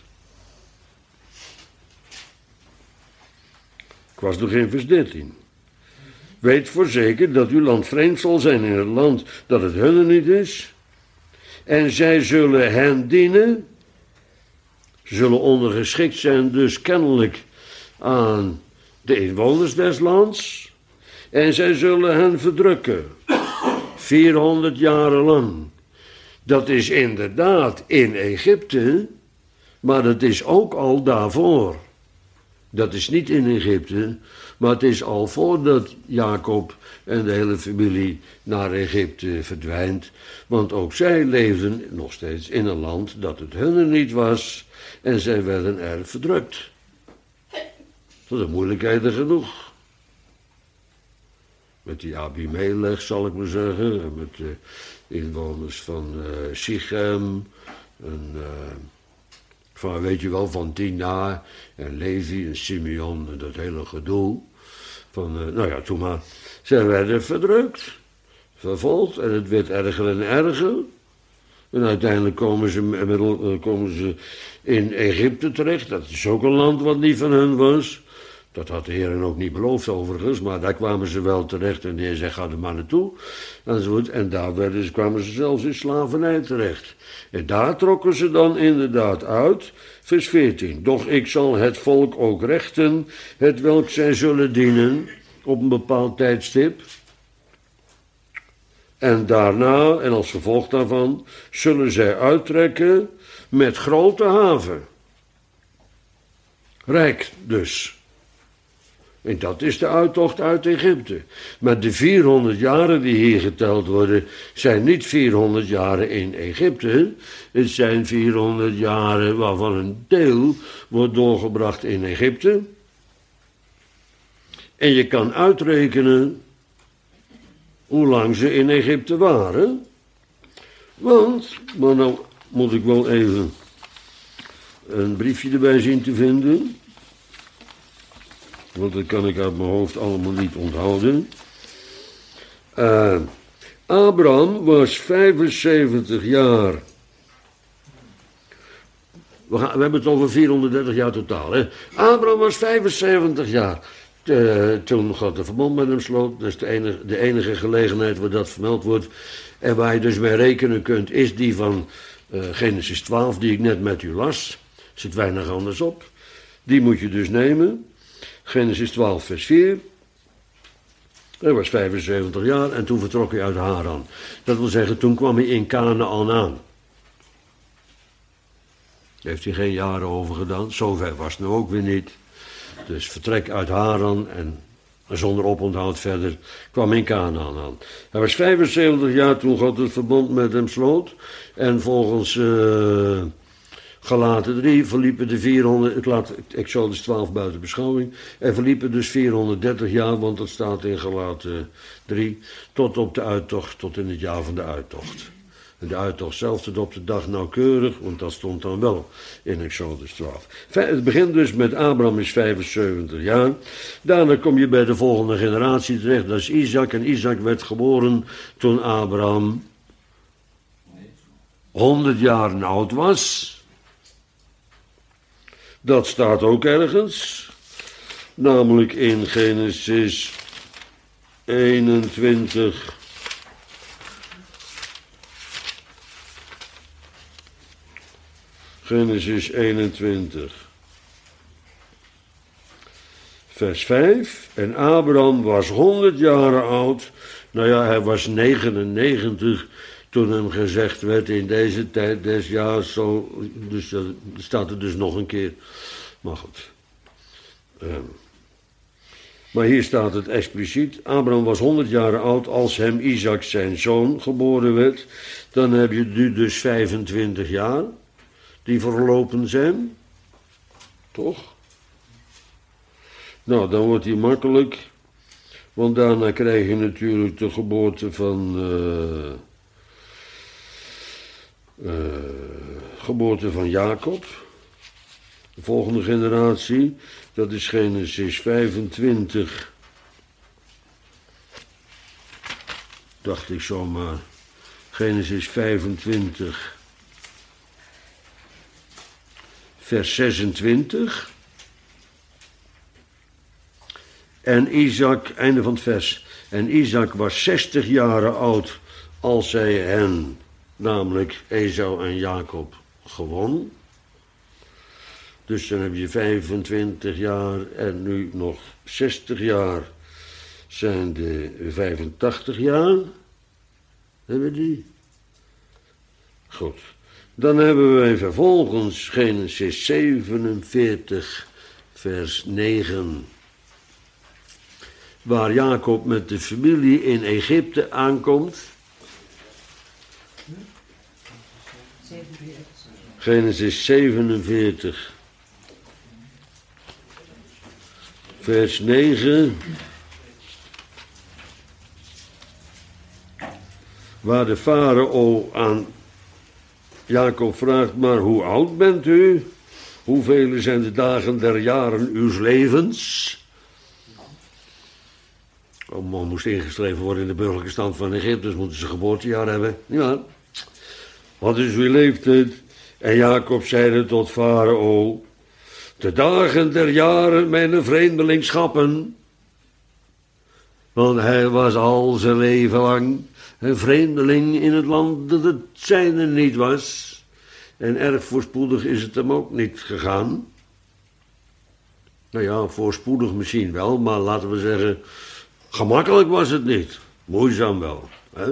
Speaker 1: Ik was nog in vers 13. Weet voorzeker dat uw land vreemd zal zijn in het land dat het hunne niet is. En zij zullen hen dienen. Ze zullen ondergeschikt zijn dus kennelijk aan de inwoners des lands. En zij zullen hen verdrukken. 400 jaren lang. Dat is inderdaad in Egypte, maar dat is ook al daarvoor. Dat is niet in Egypte, maar het is al voordat Jacob en de hele familie naar Egypte verdwijnt. Want ook zij leefden nog steeds in een land dat het hunne niet was en zij werden er verdrukt. Dat is moeilijkheden genoeg. met die Abimelech, zal ik maar zeggen, en met de inwoners van Sichem, en van, weet je wel, van Dina en Levi en Simeon en dat hele gedoe. Van, nou ja, toen maar, ze werden verdrukt, vervolgd en het werd erger en erger. En uiteindelijk komen ze in Egypte terecht. Dat is ook een land wat niet van hen was. Dat had de Heer ook niet beloofd overigens, maar daar kwamen ze wel terecht. En de Heer zei, ga er maar naartoe. En daar kwamen ze zelfs in slavernij terecht. En daar trokken ze dan inderdaad uit. Vers 14. Doch ik zal het volk ook rechten, het welk zij zullen dienen op een bepaald tijdstip. En daarna, en als gevolg daarvan, zullen zij uittrekken met grote haven. Rijk dus. En dat is de uittocht uit Egypte. Maar de 400 jaren die hier geteld worden, zijn niet 400 jaren in Egypte. Het zijn 400 jaren waarvan een deel wordt doorgebracht in Egypte. En je kan uitrekenen hoe lang ze in Egypte waren. Want, maar nou moet ik wel even een briefje erbij zien te vinden. Want dat kan ik uit mijn hoofd allemaal niet onthouden. Abraham was 75 jaar. We hebben het over 430 jaar totaal. Hè? Abraham was 75 jaar. Toen God de verbond met hem sloot. Dat is de enige gelegenheid waar dat vermeld wordt. En waar je dus mee rekenen kunt, is die van Genesis 12, die ik net met u las. Er zit weinig anders op. Die moet je dus nemen. Genesis 12, vers 4. Hij was 75 jaar en toen vertrok hij uit Haran. Dat wil zeggen, toen kwam hij in Kanaan aan. Daar heeft hij geen jaren over gedaan. Zover was het nu ook weer niet. Dus vertrek uit Haran en zonder oponthoud verder kwam in Kanaan aan. Hij was 75 jaar toen God het verbond met hem sloot. En volgens Galaten 3 verliepen de 400, ik laat Exodus 12 buiten beschouwing, er verliepen dus 430 jaar, want dat staat in Galaten 3, tot op de uittocht, tot in het jaar van de uittocht. En de uittocht zelf tot op de dag nauwkeurig, want dat stond dan wel in Exodus 12. Het begint dus met Abraham is 75 jaar. Daarna kom je bij de volgende generatie terecht, dat is Isaac. En Isaac werd geboren toen Abraham 100 jaar oud was. Dat staat ook ergens, namelijk in Genesis 21. Genesis 21, vers 5. En Abraham was 100 jaren oud. Nou ja, hij was 99 toen hem gezegd werd in deze tijd des jaars zo. Dus dat staat er dus nog een keer. Maar goed. Maar hier staat het expliciet. Abraham was 100 jaar oud als hem Isaac zijn zoon geboren werd. Dan heb je nu dus 25 jaar die verlopen zijn. Toch? Nou, dan wordt hij makkelijk. Want daarna krijg je natuurlijk de geboorte van Jacob. De volgende generatie, dat is Genesis 25. Dacht ik zomaar. Genesis 25. Vers 26. En Isaac, einde van het vers. En Isaac was 60 jaren oud als hij hen, namelijk Esau en Jacob, gewon. Dus dan heb je 25 jaar en nu nog 60 jaar zijn de 85 jaar. Hebben we die? Goed. Dan hebben wij vervolgens Genesis 47, vers 9. Waar Jacob met de familie in Egypte aankomt. Genesis 47, vers 9. waar de farao aan Jacob vraagt: maar hoe oud bent u? Hoeveel zijn de dagen der jaren uws levens? Een man moest ingeschreven worden in de burgerlijke stand van Egypte, dus moeten ze geboortejaar hebben. Ja. Wat is uw leeftijd? En Jacob zeide tot farao: de dagen der jaren mijn vreemdelingschappen. Want hij was al zijn leven lang een vreemdeling in het land dat het zijne niet was. En erg voorspoedig is het hem ook niet gegaan. Nou ja, voorspoedig misschien wel, maar laten we zeggen, gemakkelijk was het niet. Moeizaam wel. Hè?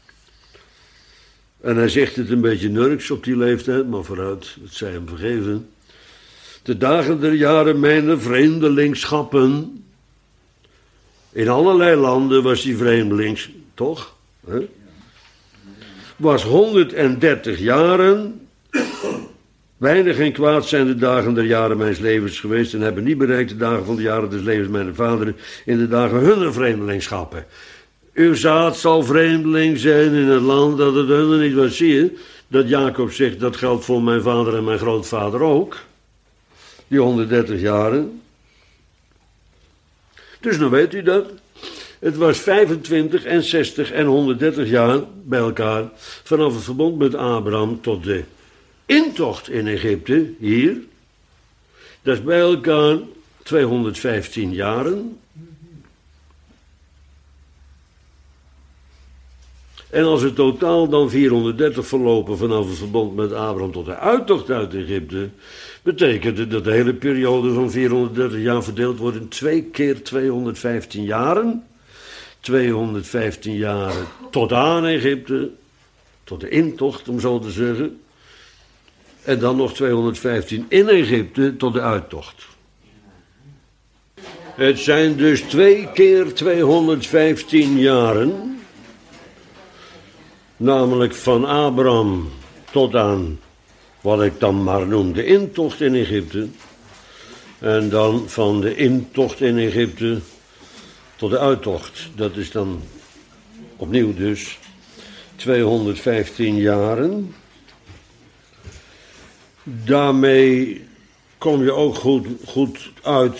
Speaker 1: En hij zegt het een beetje nurks op die leeftijd, maar vooruit, het zij hem vergeven. De dagen der jaren mijn vreemdelingschappen. In allerlei landen was hij vreemdelings, toch? Hè? Was 130 jaren. Weinig en kwaad zijn de dagen der jaren mijns levens geweest en hebben niet bereikt de dagen van de jaren des levens mijn vaderen in de dagen hunner vreemdelingschappen. Uw zaad zal vreemdeling zijn in het land dat het hunner niet was. Zie je, dat Jacob zegt, dat geldt voor mijn vader en mijn grootvader ook. Die 130 jaren. Dus dan weet u dat. Het was 25 en 60 en 130 jaar bij elkaar vanaf het verbond met Abraham tot de intocht in Egypte, hier. Dat is bij elkaar 215 jaren. En als het totaal dan 430 verlopen vanaf het verbond met Abraham tot de uittocht uit Egypte, betekent het dat de hele periode van 430 jaar verdeeld wordt in 2 keer 215 jaren. 215 jaren tot aan Egypte, tot de intocht om zo te zeggen. En dan nog 215 in Egypte tot de uittocht. Het zijn dus 2 keer 215 jaren. Namelijk van Abraham tot aan wat ik dan maar noem de intocht in Egypte. En dan van de intocht in Egypte tot de uittocht. Dat is dan opnieuw dus 215 jaren. Daarmee kom je ook goed uit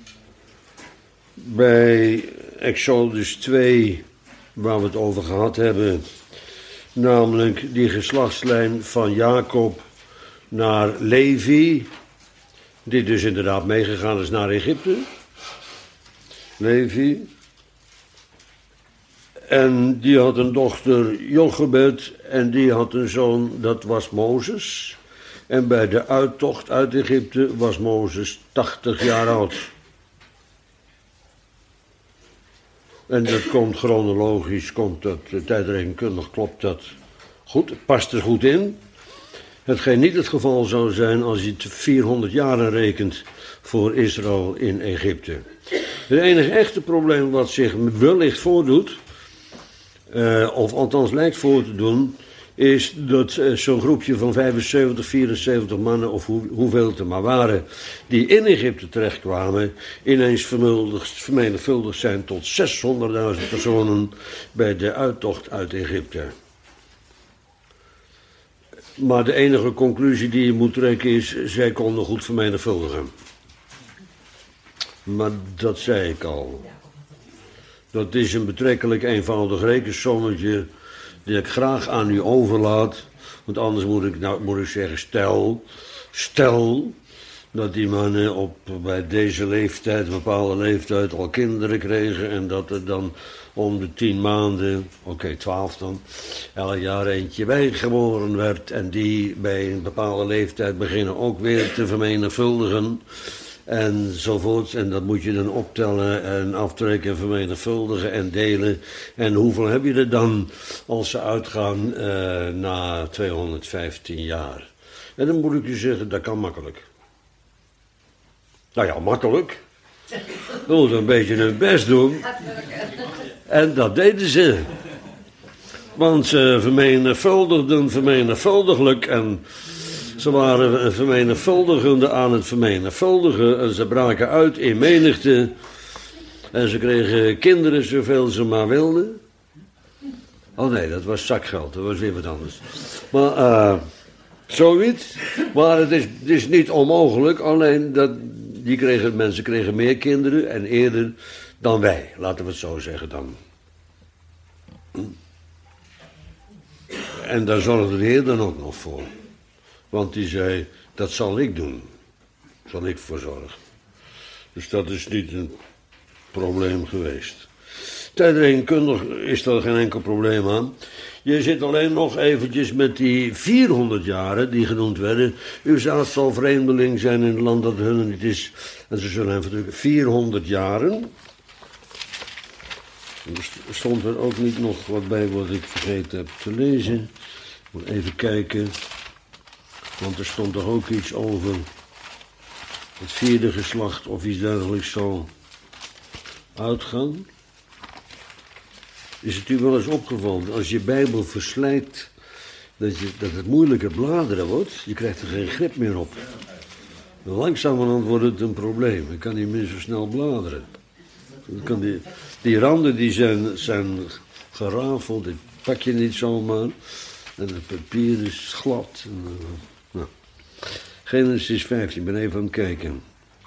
Speaker 1: bij Exodus 2, waar we het over gehad hebben. Namelijk die geslachtslijn van Jacob naar Levi, die dus inderdaad meegegaan is naar Egypte. Levi. En die had een dochter Jochebed en die had een zoon, dat was Mozes. En bij de uittocht uit Egypte was Mozes 80 jaar oud. En dat komt chronologisch, komt dat, tijdrekenkundig klopt dat goed, het past er goed in. Hetgeen niet het geval zou zijn als je 400 jaren rekent voor Israël in Egypte. Het enige echte probleem wat zich wellicht voordoet, of althans lijkt voor te doen, is dat zo'n groepje van 75, 74 mannen, of hoeveel het er maar waren, die in Egypte terechtkwamen, ineens vermenigvuldigd zijn tot 600.000 personen bij de uittocht uit Egypte. Maar de enige conclusie die je moet trekken is, zij konden goed vermenigvuldigen. Maar dat zei ik al. Dat is een betrekkelijk eenvoudig rekensommetje die ik graag aan u overlaat. Want anders moet ik zeggen, stel dat die mannen bij deze leeftijd, een bepaalde leeftijd, al kinderen kregen. En dat er dan om de 10 maanden, 12 dan, elk jaar eentje bijgeboren werd. En die bij een bepaalde leeftijd beginnen ook weer te vermenigvuldigen. Enzovoort. En dat moet je dan optellen en aftrekken, vermenigvuldigen en delen. En hoeveel heb je er dan als ze uitgaan na 215 jaar? En dan moet ik je zeggen, dat kan makkelijk. Nou ja, makkelijk. We moeten een beetje hun best doen. En dat deden ze. Want ze vermenigvuldigden vermenigvuldiglijk en ze waren vermenigvuldigende aan het vermenigvuldigen en ze braken uit in menigte en ze kregen kinderen zoveel ze maar wilden. Oh nee, dat was zakgeld, dat was weer wat anders. Maar zoiets. Maar het is niet onmogelijk, alleen dat mensen kregen meer kinderen en eerder dan wij. Laten we het zo zeggen dan. En daar zorgde de Heer dan ook nog voor. Want die zei, dat zal ik doen. Zal ik voor zorgen. Dus dat is niet een probleem geweest. Tijdrekenkundig is er geen enkel probleem aan. Je zit alleen nog eventjes met die 400 jaren die genoemd werden. Uw zaad zal vreemdeling zijn in het land dat hun niet is. En ze zullen hem verdrukken. 400 jaren. Er stond er ook niet nog wat bij wat ik vergeten heb te lezen. Ik moet even kijken. Want er stond toch ook iets over het vierde geslacht of iets dergelijks zal uitgaan. Is het u wel eens opgevallen, als je Bijbel verslijt, dat het moeilijker bladeren wordt? Je krijgt er geen grip meer op. Langzamerhand wordt het een probleem. Je kan niet meer zo snel bladeren. Die randen die zijn gerafeld, die pak je niet zomaar. En het papier is glad. Nou. Genesis 15, ik ben even aan het kijken.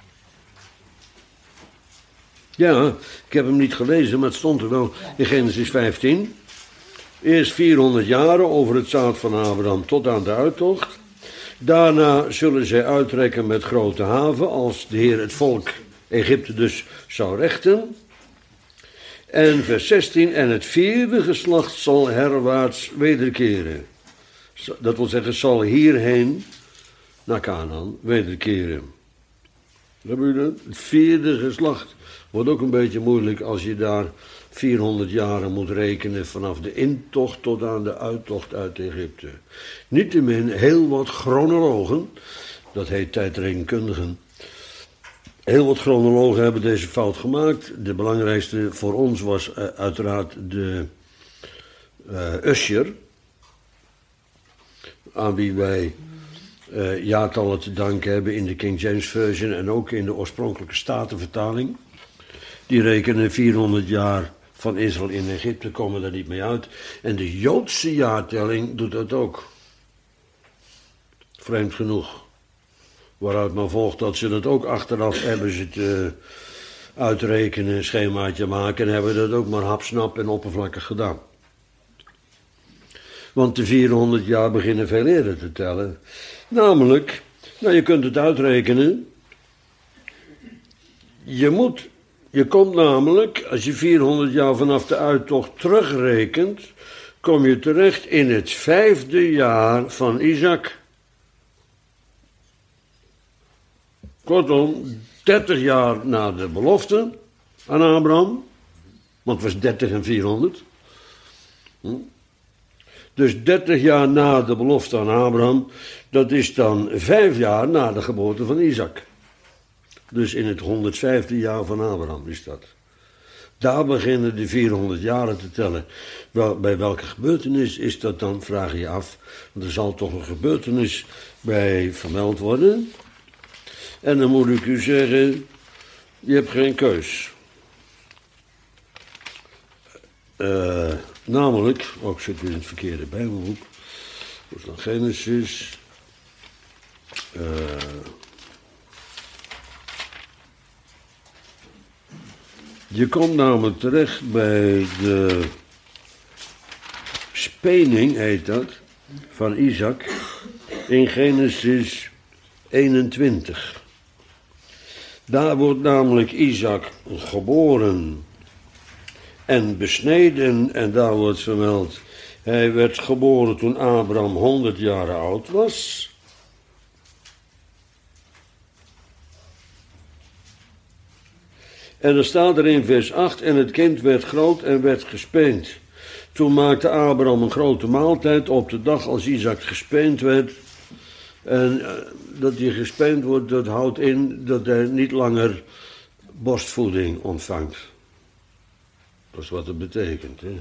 Speaker 1: Ja, ik heb hem niet gelezen, maar het stond er wel in Genesis 15. Eerst 400 jaren over het zaad van Abraham tot aan de uittocht. Daarna zullen zij uittrekken met grote haven, als de Heer het volk Egypte dus zou rechten. En vers 16, en het vierde geslacht zal herwaarts wederkeren. Dat wil zeggen, zal hierheen naar Kanaan wederkeren. Hebben jullie dat? Het vierde geslacht wordt ook een beetje moeilijk als je daar 400 jaren moet rekenen vanaf de intocht tot aan de uittocht uit Egypte. Niettemin heel wat chronologen, dat heet tijdrekenkundigen, heel wat chronologen hebben deze fout gemaakt. De belangrijkste voor ons was uiteraard de Ussher, aan wie wij jaartallen te danken hebben in de King James Version en ook in de oorspronkelijke Statenvertaling. Die rekenen 400 jaar van Israël in Egypte, komen daar niet mee uit. En de Joodse jaartelling doet dat ook. Vreemd genoeg. Waaruit maar volgt dat ze dat ook achteraf hebben ze het uitrekenen, een schemaatje maken en hebben dat ook maar hapsnap en oppervlakkig gedaan. Want de 400 jaar beginnen veel eerder te tellen. Namelijk, nou je kunt het uitrekenen. Je komt namelijk, als je 400 jaar vanaf de uittocht terugrekent, kom je terecht in het 5e jaar van Isaac. Kortom, 30 jaar na de belofte aan Abraham, want het was 30 en 400. Dus 30 jaar na de belofte aan Abraham, dat is dan 5 jaar na de geboorte van Isaac. Dus in het 105e jaar van Abraham is dat. Daar beginnen de 400 jaren te tellen. Bij welke gebeurtenis is dat dan, vraag je af. Want er zal toch een gebeurtenis bij vermeld worden. En dan moet ik u zeggen, je hebt geen keus. Namelijk, ik zit weer in het verkeerde Bijbelboek. Dat is dan Genesis. Je komt namelijk terecht bij de spening, heet dat, van Isaac, in Genesis 21. Daar wordt namelijk Isaac geboren en besneden, en daar wordt vermeld, hij werd geboren toen Abraham 100 jaar oud was. En er staat er in vers 8, en het kind werd groot en werd gespeend. Toen maakte Abraham een grote maaltijd op de dag als Isaac gespeend werd. En dat hij gespeend wordt, dat houdt in dat hij niet langer borstvoeding ontvangt. Dat is wat het betekent, hè.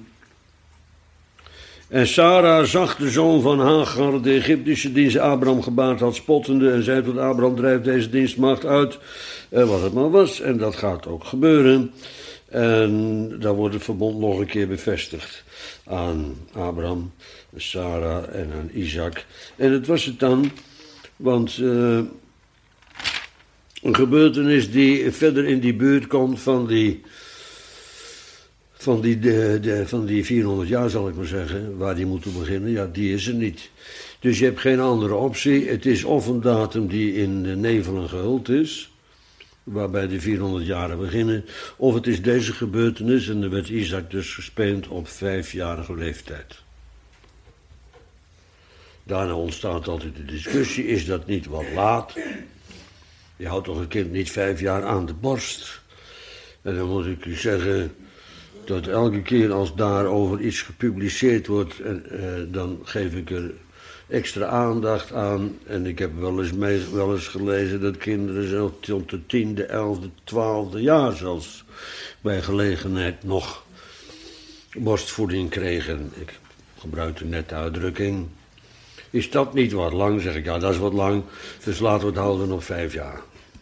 Speaker 1: En Sarah zag de zoon van Hagar, de Egyptische dienst Abraham gebaard had, spottende en zei tot Abraham, drijf deze dienstmaagd uit, wat het maar was. En dat gaat ook gebeuren. En dan wordt het verbond nog een keer bevestigd aan Abraham, Sarah en aan Isaac. En het was het dan, want een gebeurtenis die verder in die buurt komt van die 400 jaar, zal ik maar zeggen, waar die moeten beginnen, ja, die is er niet. Dus je hebt geen andere optie. Het is of een datum die in de nevelen gehuld is, waarbij de 400 jaren beginnen, of het is deze gebeurtenis, en dan werd Isaac dus gespeend op 5-jarige leeftijd. Daarna ontstaat altijd de discussie, is dat niet wat laat? Je houdt toch een kind niet 5 jaar aan de borst? En dan moet ik u zeggen dat elke keer als daarover iets gepubliceerd wordt, dan geef ik er extra aandacht aan. En ik heb wel eens gelezen dat kinderen zelfs tot de 10e, 11e, 12e jaar zelfs bij gelegenheid nog borstvoeding kregen. Ik gebruikte net de uitdrukking. Is dat niet wat lang? Zeg ik, ja, dat is wat lang. Dus laten we het houden op 5 jaar.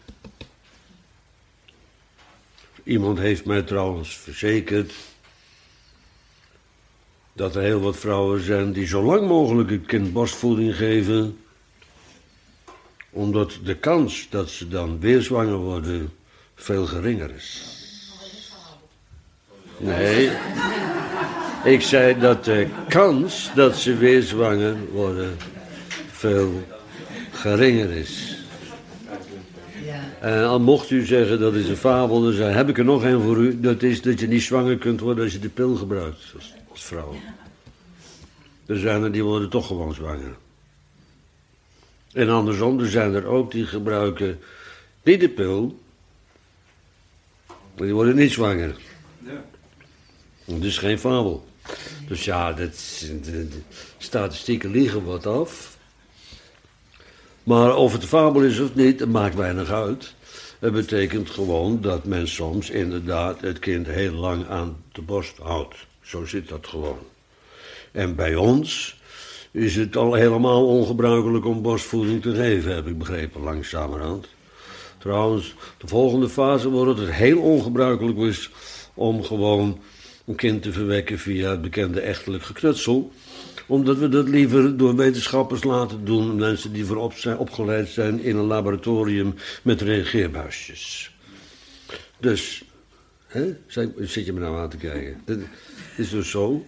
Speaker 1: Iemand heeft mij trouwens verzekerd dat er heel wat vrouwen zijn die zo lang mogelijk een kind borstvoeding geven, omdat de kans dat ze dan weer zwanger worden veel geringer is. Nee, ik zei dat de kans dat ze weer zwanger worden veel geringer is. En al mocht u zeggen dat is een fabel, dan heb ik er nog een voor u. Dat is dat je niet zwanger kunt worden als je de pil gebruikt als vrouw. Er zijn er die worden toch gewoon zwanger. En andersom, er zijn er ook die gebruiken niet de pil, maar die worden niet zwanger. Dat is geen fabel. Dus ja, de statistieken liegen wat af. Maar of het een fabel is of niet, dat maakt weinig uit. Het betekent gewoon dat men soms inderdaad het kind heel lang aan de borst houdt. Zo zit dat gewoon. En bij ons is het al helemaal ongebruikelijk om borstvoeding te geven, heb ik begrepen, langzamerhand. Trouwens, de volgende fase wordt het heel ongebruikelijk is om gewoon een kind te verwekken via het bekende echtelijk geknutsel, omdat we dat liever door wetenschappers laten doen, mensen die voorop zijn opgeleid zijn in een laboratorium met reageerbuisjes. Dus, zit je me nou aan te kijken? Dat is dus zo.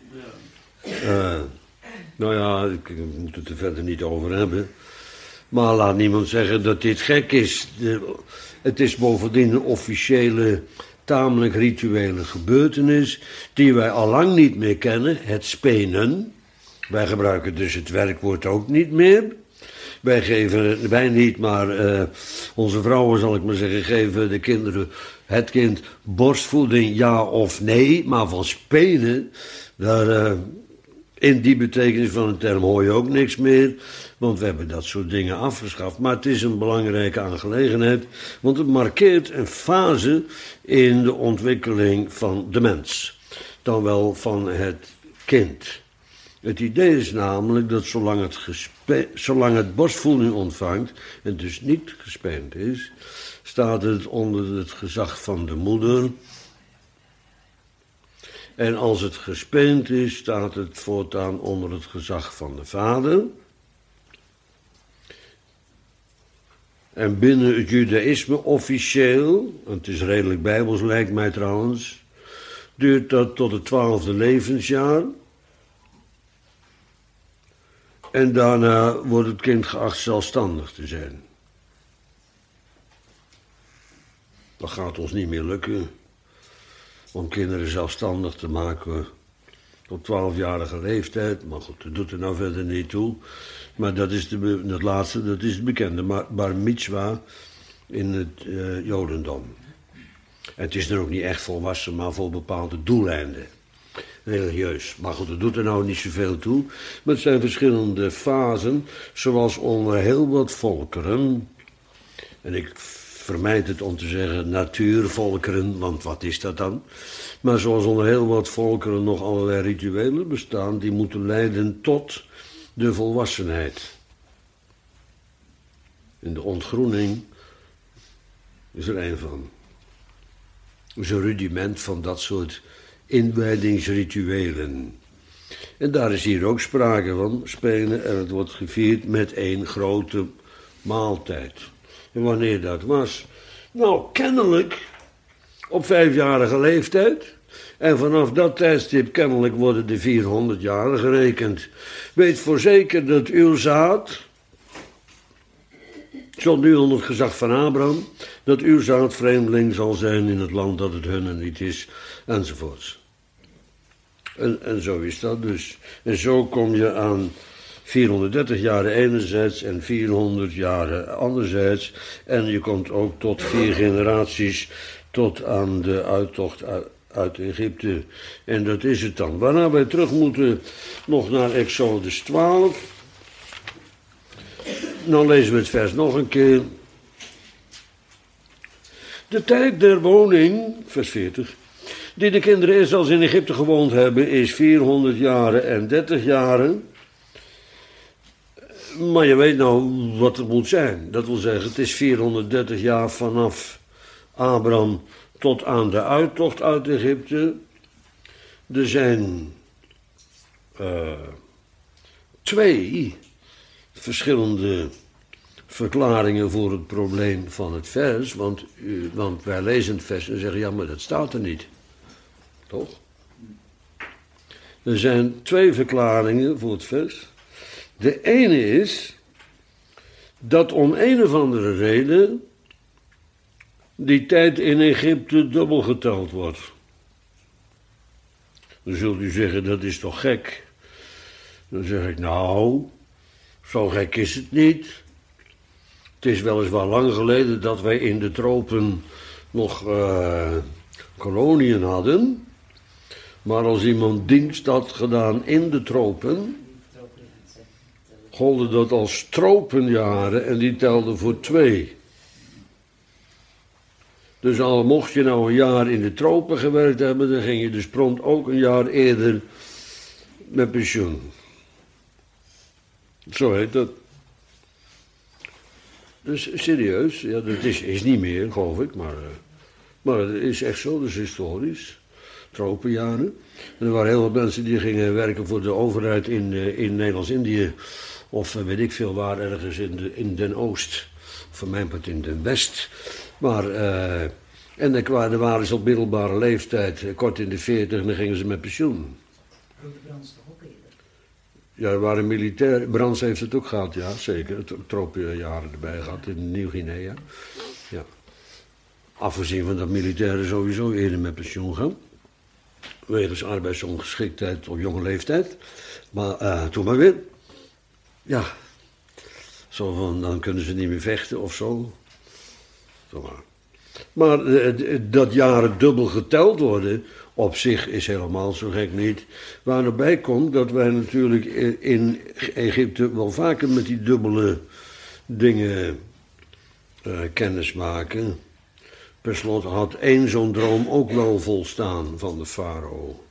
Speaker 1: Nou ja, ik moet het er verder niet over hebben. Maar laat niemand zeggen dat dit gek is. Het is bovendien een officiële, tamelijk rituele gebeurtenis die wij al lang niet meer kennen, het spenen. Wij gebruiken dus het werkwoord ook niet meer. Wij niet, maar onze vrouwen, zal ik maar zeggen, geven de kinderen, het kind borstvoeding ja of nee, maar van spenen, daar, in die betekenis van de term hoor je ook niks meer, want we hebben dat soort dingen afgeschaft. Maar het is een belangrijke aangelegenheid, want het markeert een fase in de ontwikkeling van de mens, dan wel van het kind. Het idee is namelijk dat zolang het borstvoeding ontvangt en dus niet gespeend is, staat het onder het gezag van de moeder. En als het gespeend is, staat het voortaan onder het gezag van de vader. En binnen het judaïsme officieel, en het is redelijk bijbels lijkt mij trouwens, duurt dat tot het 12e levensjaar. En daarna wordt het kind geacht zelfstandig te zijn. Dat gaat ons niet meer lukken om kinderen zelfstandig te maken op 12-jarige leeftijd. Maar goed, dat doet er nou verder niet toe. Maar dat is dat laatste, dat is het bekende bar mitzwa in het jodendom. En het is dan ook niet echt volwassen, maar voor bepaalde doeleinden. Religieus. Maar goed, dat doet er nou niet zoveel toe. Maar het zijn verschillende fasen, zoals onder heel wat volkeren, en ik vermijd het om te zeggen natuurvolkeren, want wat is dat dan? Maar zoals onder heel wat volkeren nog allerlei rituelen bestaan, die moeten leiden tot de volwassenheid. En de ontgroening is er een van. Dus een rudiment van dat soort inwijdingsrituelen. En daar is hier ook sprake van, spelen, en het wordt gevierd met één grote maaltijd. En wanneer dat was? Nou, kennelijk op 5-jarige leeftijd. En vanaf dat tijdstip kennelijk worden de 400 jaren gerekend. Weet voor zeker dat uw zaad, stond nu onder het gezag van Abraham, dat uw zaad vreemdeling zal zijn in het land dat het hunne niet is, enzovoorts. En zo is dat dus. En zo kom je aan 430 jaren enerzijds en 400 jaren anderzijds. En je komt ook tot 4 generaties, tot aan de uittocht uit Egypte. En dat is het dan. Waarna wij terug moeten nog naar Exodus 12. Dan lezen we het vers nog een keer. De tijd der woning, vers 40, die de kinderen Israëls in Egypte gewoond hebben, is 400 jaren en 30 jaren. Maar je weet nou wat het moet zijn. Dat wil zeggen, het is 430 jaar vanaf Abraham tot aan de uittocht uit Egypte. Er zijn 2 verschillende verklaringen voor het probleem van het vers. Want wij lezen het vers en zeggen, ja, maar dat staat er niet. Toch? Er zijn 2 verklaringen voor het vers. De ene is dat om een of andere reden die tijd in Egypte dubbel geteld wordt. Dan zult u zeggen, dat is toch gek? Dan zeg ik, nou, zo gek is het niet. Het is weliswaar lang geleden dat wij in de tropen nog koloniën hadden. Maar als iemand dienst had gedaan in de tropen, golde dat als tropenjaren en die telden voor 2. Dus al mocht je nou een jaar in de tropen gewerkt hebben, dan ging je dus prompt ook een jaar eerder met pensioen. Zo heet dat. Dus serieus, ja, dat is niet meer, geloof ik, maar het is echt zo, dat is historisch. Tropenjaren. En er waren heel veel mensen die gingen werken voor de overheid in Nederlands-Indië, of weet ik veel waar, ergens in Den Oost, voor mijn part in Den West. Maar, en dan waren ze op middelbare leeftijd, kort in de 40, en dan gingen ze met pensioen.
Speaker 2: Brands toch ook eerder?
Speaker 1: Ja, er waren militairen. Brands heeft het ook gehad, ja, zeker. Tropenjaren erbij gehad in Nieuw-Guinea. Ja. Afgezien van dat militairen sowieso eerder met pensioen gaan. Wegens arbeidsongeschiktheid op jonge leeftijd. Maar toen maar weer. Ja. Zo van, dan kunnen ze niet meer vechten of zo. Maar dat jaren dubbel geteld worden, op zich is helemaal zo gek niet. Waar erbij komt dat wij natuurlijk in Egypte wel vaker met die dubbele dingen kennis maken. Per slot had 1 zo'n droom ook wel volstaan van de farao.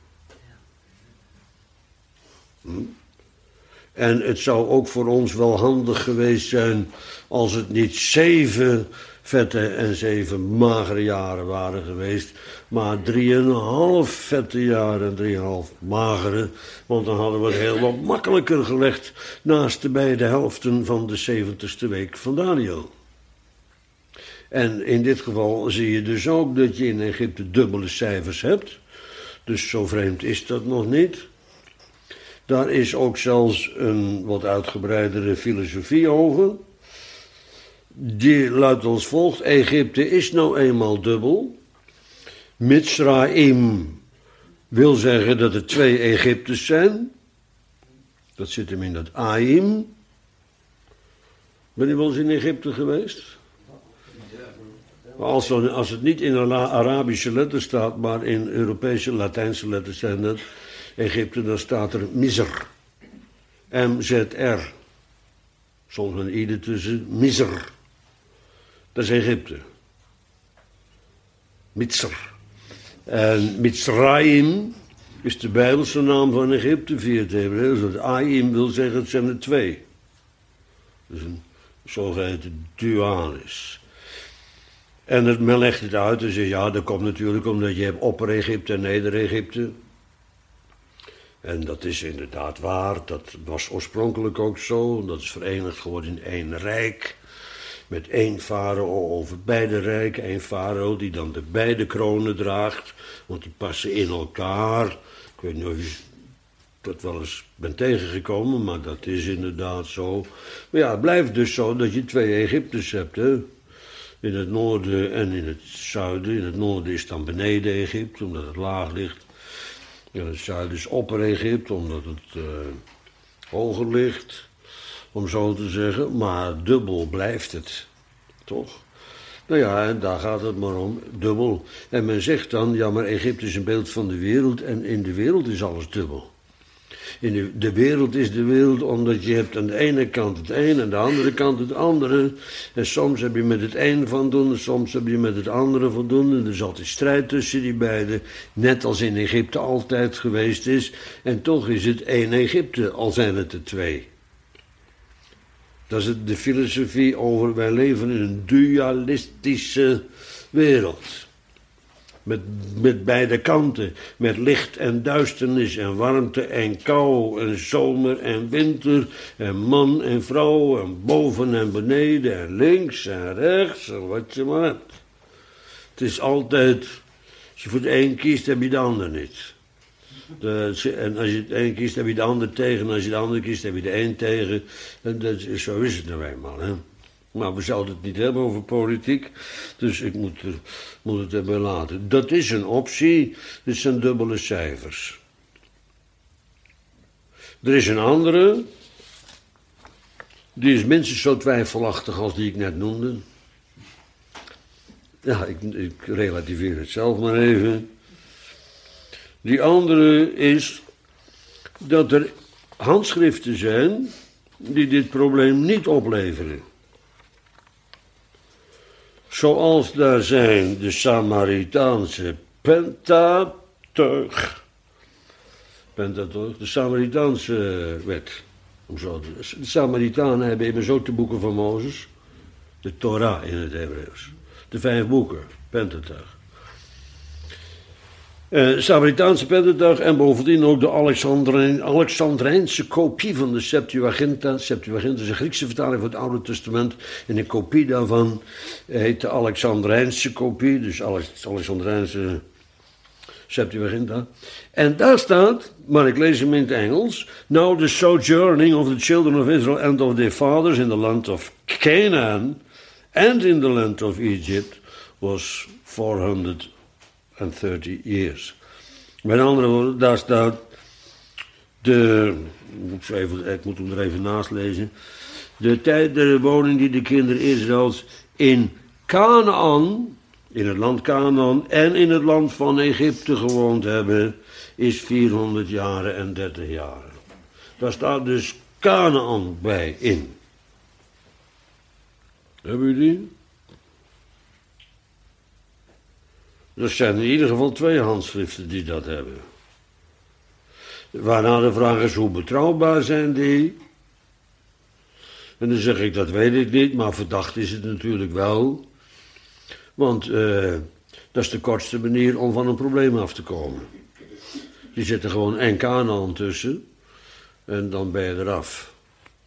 Speaker 1: En het zou ook voor ons wel handig geweest zijn als het niet 7 vette en 7 magere jaren waren geweest, maar 3,5 vette jaren en 3,5 magere, want dan hadden we het heel wat makkelijker gelegd naast de beide helften van de 70ste week van Daniel. En in dit geval zie je dus ook dat je in Egypte dubbele cijfers hebt, dus zo vreemd is dat nog niet. Daar is ook zelfs een wat uitgebreidere filosofie over. Die luidt als volgt: Egypte is nou eenmaal dubbel. Mitzraim wil zeggen dat er 2 Egyptes zijn. Dat zit hem in dat Aim. Ben je wel eens in Egypte geweest? Als het niet in Arabische letters staat, maar in Europese Latijnse letters zijn dat Egypte, dan staat er Misr. M-Z-R. Soms een i ertussen. Misr. Dat is Egypte. Mitzr. En Mitzrayim is de Bijbelse naam van Egypte via het Hebreeuws. Dat Aim wil zeggen, het zijn er 2. Dus een zogeheten dualis. En men legt het uit en zegt, ja, dat komt natuurlijk omdat je hebt Opper-Egypte en Neder-Egypte. En dat is inderdaad waar, dat was oorspronkelijk ook zo. Dat is verenigd geworden in één rijk. Met één farao over beide rijken. Één farao die dan de beide kronen draagt. Want die passen in elkaar. Ik weet niet of je dat wel eens bent tegengekomen, maar dat is inderdaad zo. Maar ja, het blijft dus zo dat je twee Egyptes hebt, hè. In het noorden en in het zuiden. In het noorden is dan beneden Egypte, omdat het laag ligt. In het zuiden is Opper-Egypte, omdat het hoger ligt, om zo te zeggen. Maar dubbel blijft het, toch? Nou ja, en daar gaat het maar om, dubbel. En men zegt dan, ja, maar Egypte is een beeld van de wereld en in de wereld is alles dubbel. In de wereld is de wereld omdat je hebt aan de ene kant het een en aan de andere kant het andere. En soms heb je met het een van doen en soms heb je met het andere van doen. En er is altijd strijd tussen die beiden, net als in Egypte altijd geweest is. En toch is het één Egypte, al zijn het er twee. Dat is de filosofie over, wij leven in een dualistische wereld. Met beide kanten, met licht en duisternis en warmte en kou en zomer en winter en man en vrouw en boven en beneden en links en rechts en wat je maar hebt. Het is altijd, als je voor de een kiest heb je de ander niet. En als je het een kiest heb je de ander tegen en als je de ander kiest heb je de een tegen. En zo is het nou eenmaal, hè. Maar we zouden het niet hebben over politiek, dus ik moet het erbij laten. Dat is een optie, dit zijn dubbele cijfers. Er is een andere, die is minstens zo twijfelachtig als die ik net noemde. Ja, ik relativeer het zelf maar even. Die andere is dat er handschriften zijn die dit probleem niet opleveren. Zoals daar zijn de Samaritaanse Pentateuch, de Samaritaanse wet. De Samaritanen hebben immers ook de boeken van Mozes, de Torah in het Hebreeuws. De 5 boeken, Pentateuch. Samaritaanse Pentateuch en bovendien ook de Alexandrijnse kopie van de Septuaginta. Septuaginta is een Griekse vertaling van het Oude Testament. En een kopie daarvan heet de Alexandrijnse kopie, dus Alexandrijnse Septuaginta. En daar staat, maar ik lees hem in het Engels. Now the sojourning of the children of Israel and of their fathers in the land of Canaan and in the land of Egypt was 430 years. Met andere woorden, daar staat ik moet hem er even naast lezen. De tijd der woning die de kinderen Israëls in Canaan, in het land Canaan en in het land van Egypte gewoond hebben, is 400 jaren en 30 jaren. Daar staat dus Canaan bij in. Hebben jullie die? Er zijn in ieder geval 2 handschriften die dat hebben. Waarna de vraag is, hoe betrouwbaar zijn die? En dan zeg ik, dat weet ik niet, maar verdacht is het natuurlijk wel. Want dat is de kortste manier om van een probleem af te komen. Je zet er gewoon en Canaan tussen en dan ben je eraf.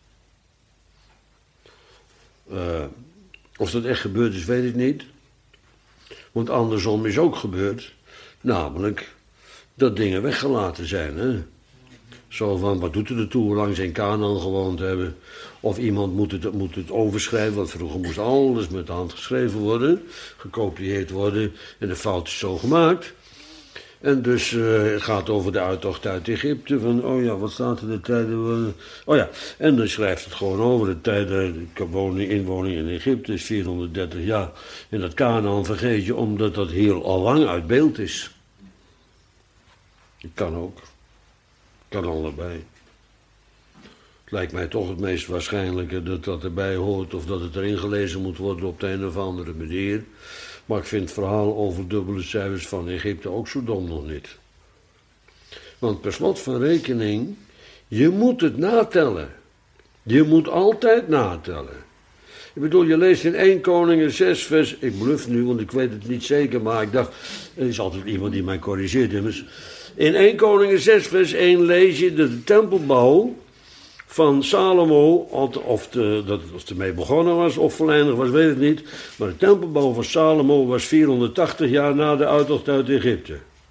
Speaker 1: Of dat echt gebeurd is, weet ik niet. Want andersom is ook gebeurd, namelijk dat dingen weggelaten zijn. Hè? Zo van, wat doet er ertoe hoe lang ze in Canaan gewoond hebben? Of iemand moet het overschrijven, want vroeger moest alles met de hand geschreven worden, gekopieerd worden en de fout is zo gemaakt. En dus het gaat over de uittocht uit Egypte, van oh ja, wat staat er de tijden? Oh ja, en dan schrijft het gewoon over de tijden, inwoning in Egypte is 430 jaar. En dat Canaan vergeet je, omdat dat heel al lang uit beeld is. Het kan ook. Kan allebei. Het lijkt mij toch het meest waarschijnlijke dat dat erbij hoort of dat het erin gelezen moet worden op de een of andere manier. Maar ik vind het verhaal over dubbele cijfers van Egypte ook zo dom nog niet. Want per slot van rekening, je moet het natellen. Je moet altijd natellen. Ik bedoel, je leest in 1 Koningen 6 vers... Ik bluf nu, want ik weet het niet zeker, maar ik dacht... Er is altijd iemand die mij corrigeert, immers. In 1 Koningen 6 vers 1 lees je dat de tempelbouw van Salomo... Of het ermee begonnen was, of volledig was, weet ik niet. Maar de tempelbouw van Salomo was 480 jaar na de uittocht uit Egypte.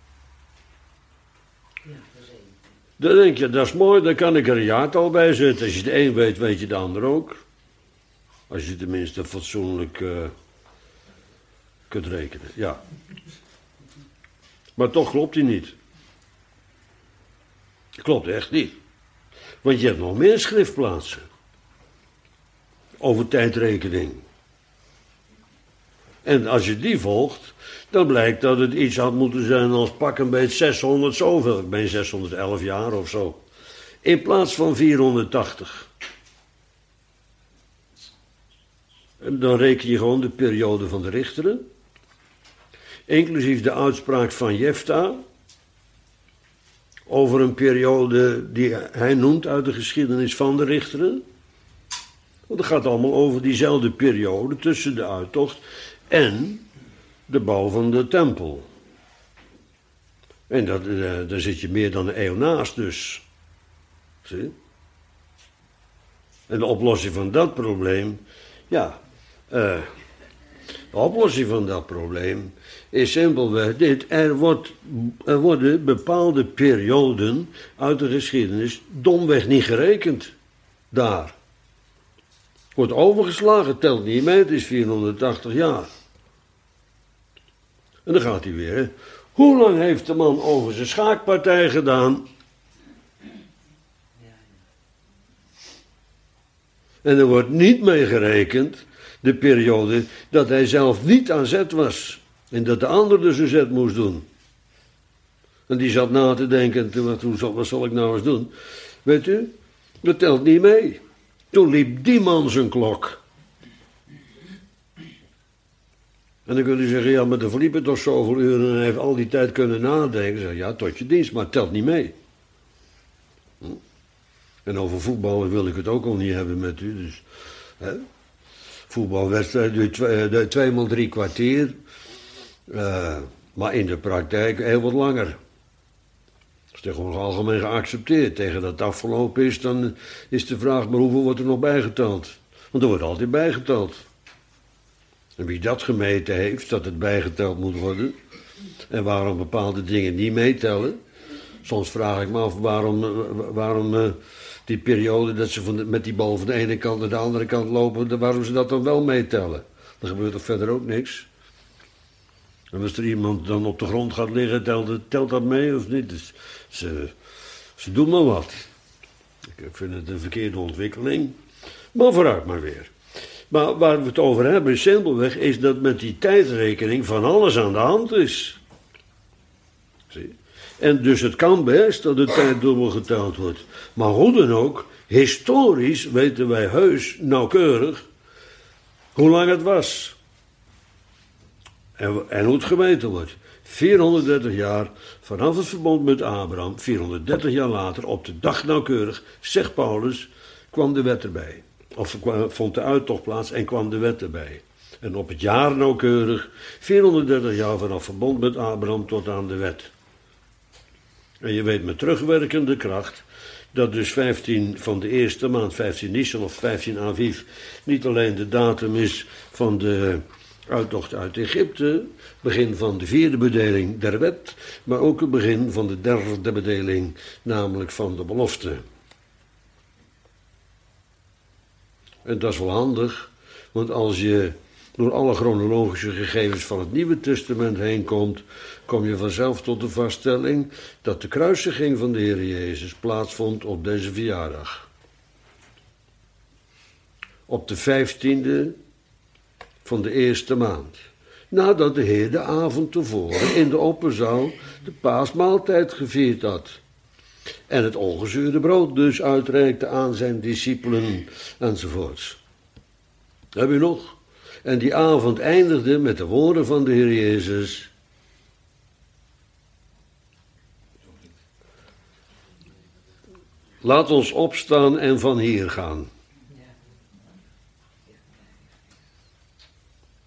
Speaker 2: Ja, dat is één.
Speaker 1: Dan denk je, dat is mooi, daar kan ik er een jaartal bij zetten. Als je de een weet, weet je de ander ook. Als je tenminste fatsoenlijk kunt rekenen, ja. Maar toch klopt die niet. Klopt echt niet. Want je hebt nog meer schriftplaatsen. Over tijdrekening. En als je die volgt, dan blijkt dat het iets had moeten zijn als pak een beetje 600 zoveel. Ik ben 611 jaar of zo. In plaats van 480. En dan reken je gewoon de periode van de richteren. Inclusief de uitspraak van Jefta. Over een periode die hij noemt uit de geschiedenis van de richteren. Want het gaat allemaal over diezelfde periode tussen de uittocht en de bouw van de tempel. En daar zit je meer dan een eeuw naast dus. Zie? En de oplossing van dat probleem, ja, de oplossing van dat probleem is simpelweg dit. Er worden bepaalde perioden uit de geschiedenis domweg niet gerekend. Daar. Wordt overgeslagen, telt niet mee, het is 480 jaar. En dan gaat hij weer. Hè. Hoe lang heeft de man over zijn schaakpartij gedaan? En er wordt niet meegerekend de periode dat hij zelf niet aan zet was. En dat de ander dus een zet moest doen. En die zat na te denken, wat zal ik nou eens doen? Weet u, dat telt niet mee. Toen liep die man zijn klok. En dan kun je zeggen, ja, maar er verliepen toch zoveel uren en hij heeft al die tijd kunnen nadenken. Zeg, ja, tot je dienst, maar het telt niet mee. En over voetballen wil ik het ook al niet hebben met u. Dus, hè? Voetbalwedstrijd duurt 2 maal 3 kwartier. Maar in de praktijk heel wat langer. Dat is gewoon algemeen geaccepteerd. Tegen dat het afgelopen is, dan is de vraag, maar hoeveel wordt er nog bijgeteld? Want er wordt altijd bijgeteld. En wie dat gemeten heeft, dat het bijgeteld moet worden, en waarom bepaalde dingen niet meetellen. Soms vraag ik me af waarom die periode dat ze met die bal van de ene kant naar de andere kant lopen, waarom ze dat dan wel meetellen. Dan gebeurt er verder ook niks. En als er iemand dan op de grond gaat liggen, telt dat mee of niet? Dus ze doen maar wat. Ik vind het een verkeerde ontwikkeling. Maar vooruit maar weer. Maar waar we het over hebben is simpelweg, is dat met die tijdrekening van alles aan de hand is. Zie? En dus het kan best dat de tijd dubbel geteld wordt. Maar hoe dan ook, historisch weten wij heus nauwkeurig hoe lang het was. En hoe het gemeten wordt. 430 jaar vanaf het verbond met Abraham, 430 jaar later, op de dag nauwkeurig, zegt Paulus, kwam de wet erbij. Of vond de uittocht plaats en kwam de wet erbij. En op het jaar nauwkeurig, 430 jaar vanaf verbond met Abraham tot aan de wet. En je weet met terugwerkende kracht dat dus 15 van de eerste maand, 15 Nisan of 15 Aviv, niet alleen de datum is van de uittocht uit Egypte, begin van de 4e bedeling der wet, maar ook het begin van de 3e bedeling, namelijk van de belofte. En dat is wel handig, want als je door alle chronologische gegevens van het Nieuwe Testament heen komt, kom je vanzelf tot de vaststelling dat de kruisiging van de Heer Jezus plaatsvond op deze verjaardag. Op de 15e van de eerste maand. Nadat de Heer de avond tevoren in de opperzaal de paasmaaltijd gevierd had. En het ongezuurde brood dus uitreikte aan zijn discipelen enzovoorts. Heb je nog? En die avond eindigde met de woorden van de Heer Jezus. Laat ons opstaan en van hier gaan.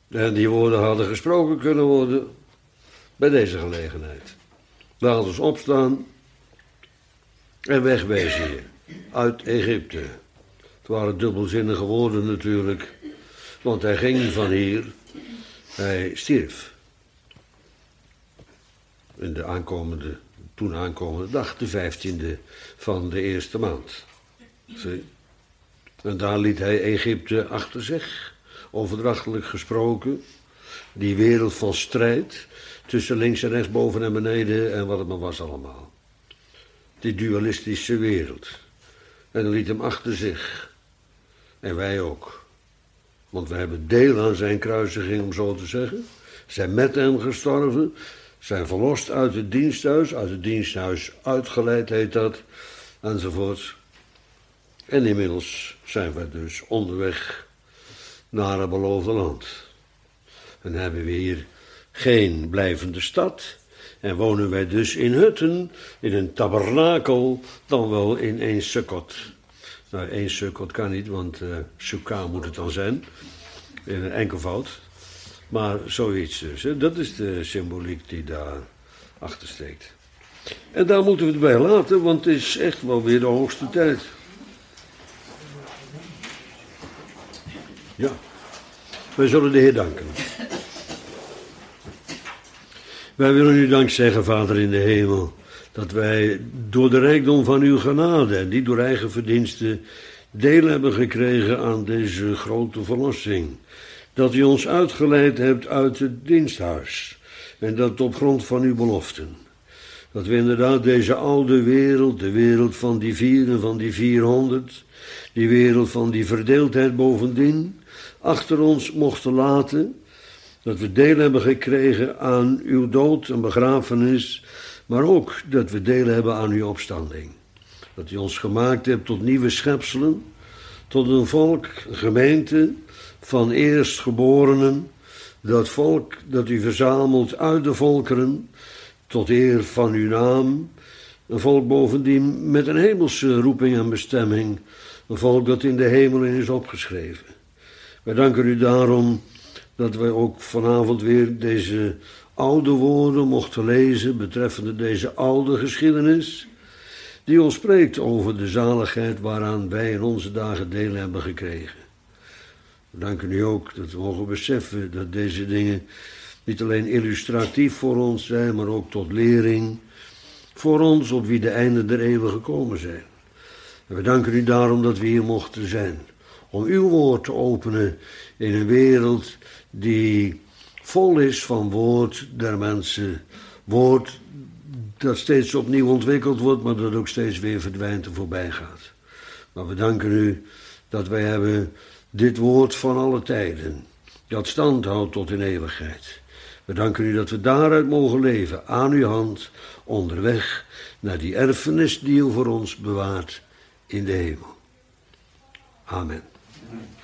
Speaker 1: En die woorden hadden gesproken kunnen worden bij deze gelegenheid. Laat ons opstaan en wegwezen hier uit Egypte. Het waren dubbelzinnige woorden natuurlijk, want hij ging van hier, hij stierf. In de toen aankomende dag, de 15e van de eerste maand. Zie? En daar liet hij Egypte achter zich, overdrachtelijk gesproken. Die wereld van strijd tussen links en rechts, boven en beneden en wat het maar was allemaal. Die dualistische wereld. En hij liet hem achter zich. En wij ook. Want wij hebben deel aan zijn kruisiging, om zo te zeggen. Zijn met hem gestorven. Zijn verlost uit het diensthuis uitgeleid heet dat, enzovoort. En inmiddels zijn we dus onderweg naar het beloofde land. En hebben we hier geen blijvende stad. En wonen wij dus in hutten, in een tabernakel, dan wel in één sukkot. Nou, één sukkot kan niet, want sukkah moet het dan zijn. In een enkelvoud. Maar zoiets dus. Hè. Dat is de symboliek die daar achter steekt. En daar moeten we het bij laten, want het is echt wel weer de hoogste tijd. Ja, wij zullen de Heer danken. Wij willen u dank zeggen, Vader in de hemel, dat wij door de rijkdom van uw genade en niet door eigen verdiensten deel hebben gekregen aan deze grote verlossing. Dat u ons uitgeleid hebt uit het diensthuis en dat op grond van uw beloften. Dat we inderdaad deze oude wereld, de wereld van die 4 en van die 400, die wereld van die verdeeldheid bovendien, achter ons mochten laten. Dat we deel hebben gekregen aan uw dood en begrafenis, maar ook dat we deel hebben aan uw opstanding. Dat u ons gemaakt hebt tot nieuwe schepselen, tot een volk, een gemeente van eerstgeborenen, dat volk dat u verzamelt uit de volkeren, tot eer van uw naam, een volk bovendien met een hemelse roeping en bestemming, een volk dat in de hemelen is opgeschreven. Wij danken u daarom dat wij ook vanavond weer deze oude woorden mochten lezen betreffende deze oude geschiedenis, die ons spreekt over de zaligheid waaraan wij in onze dagen deel hebben gekregen. We danken u ook dat we mogen beseffen dat deze dingen niet alleen illustratief voor ons zijn, maar ook tot lering voor ons op wie de einden der eeuwen gekomen zijn. En we danken u daarom dat we hier mochten zijn, om uw woord te openen in een wereld die vol is van woord der mensen. Woord dat steeds opnieuw ontwikkeld wordt, maar dat ook steeds weer verdwijnt en voorbij gaat. Maar we danken u dat wij hebben dit woord van alle tijden, dat stand houdt tot in eeuwigheid. We danken u dat we daaruit mogen leven, aan uw hand, onderweg naar die erfenis die u voor ons bewaart in de hemel. Amen.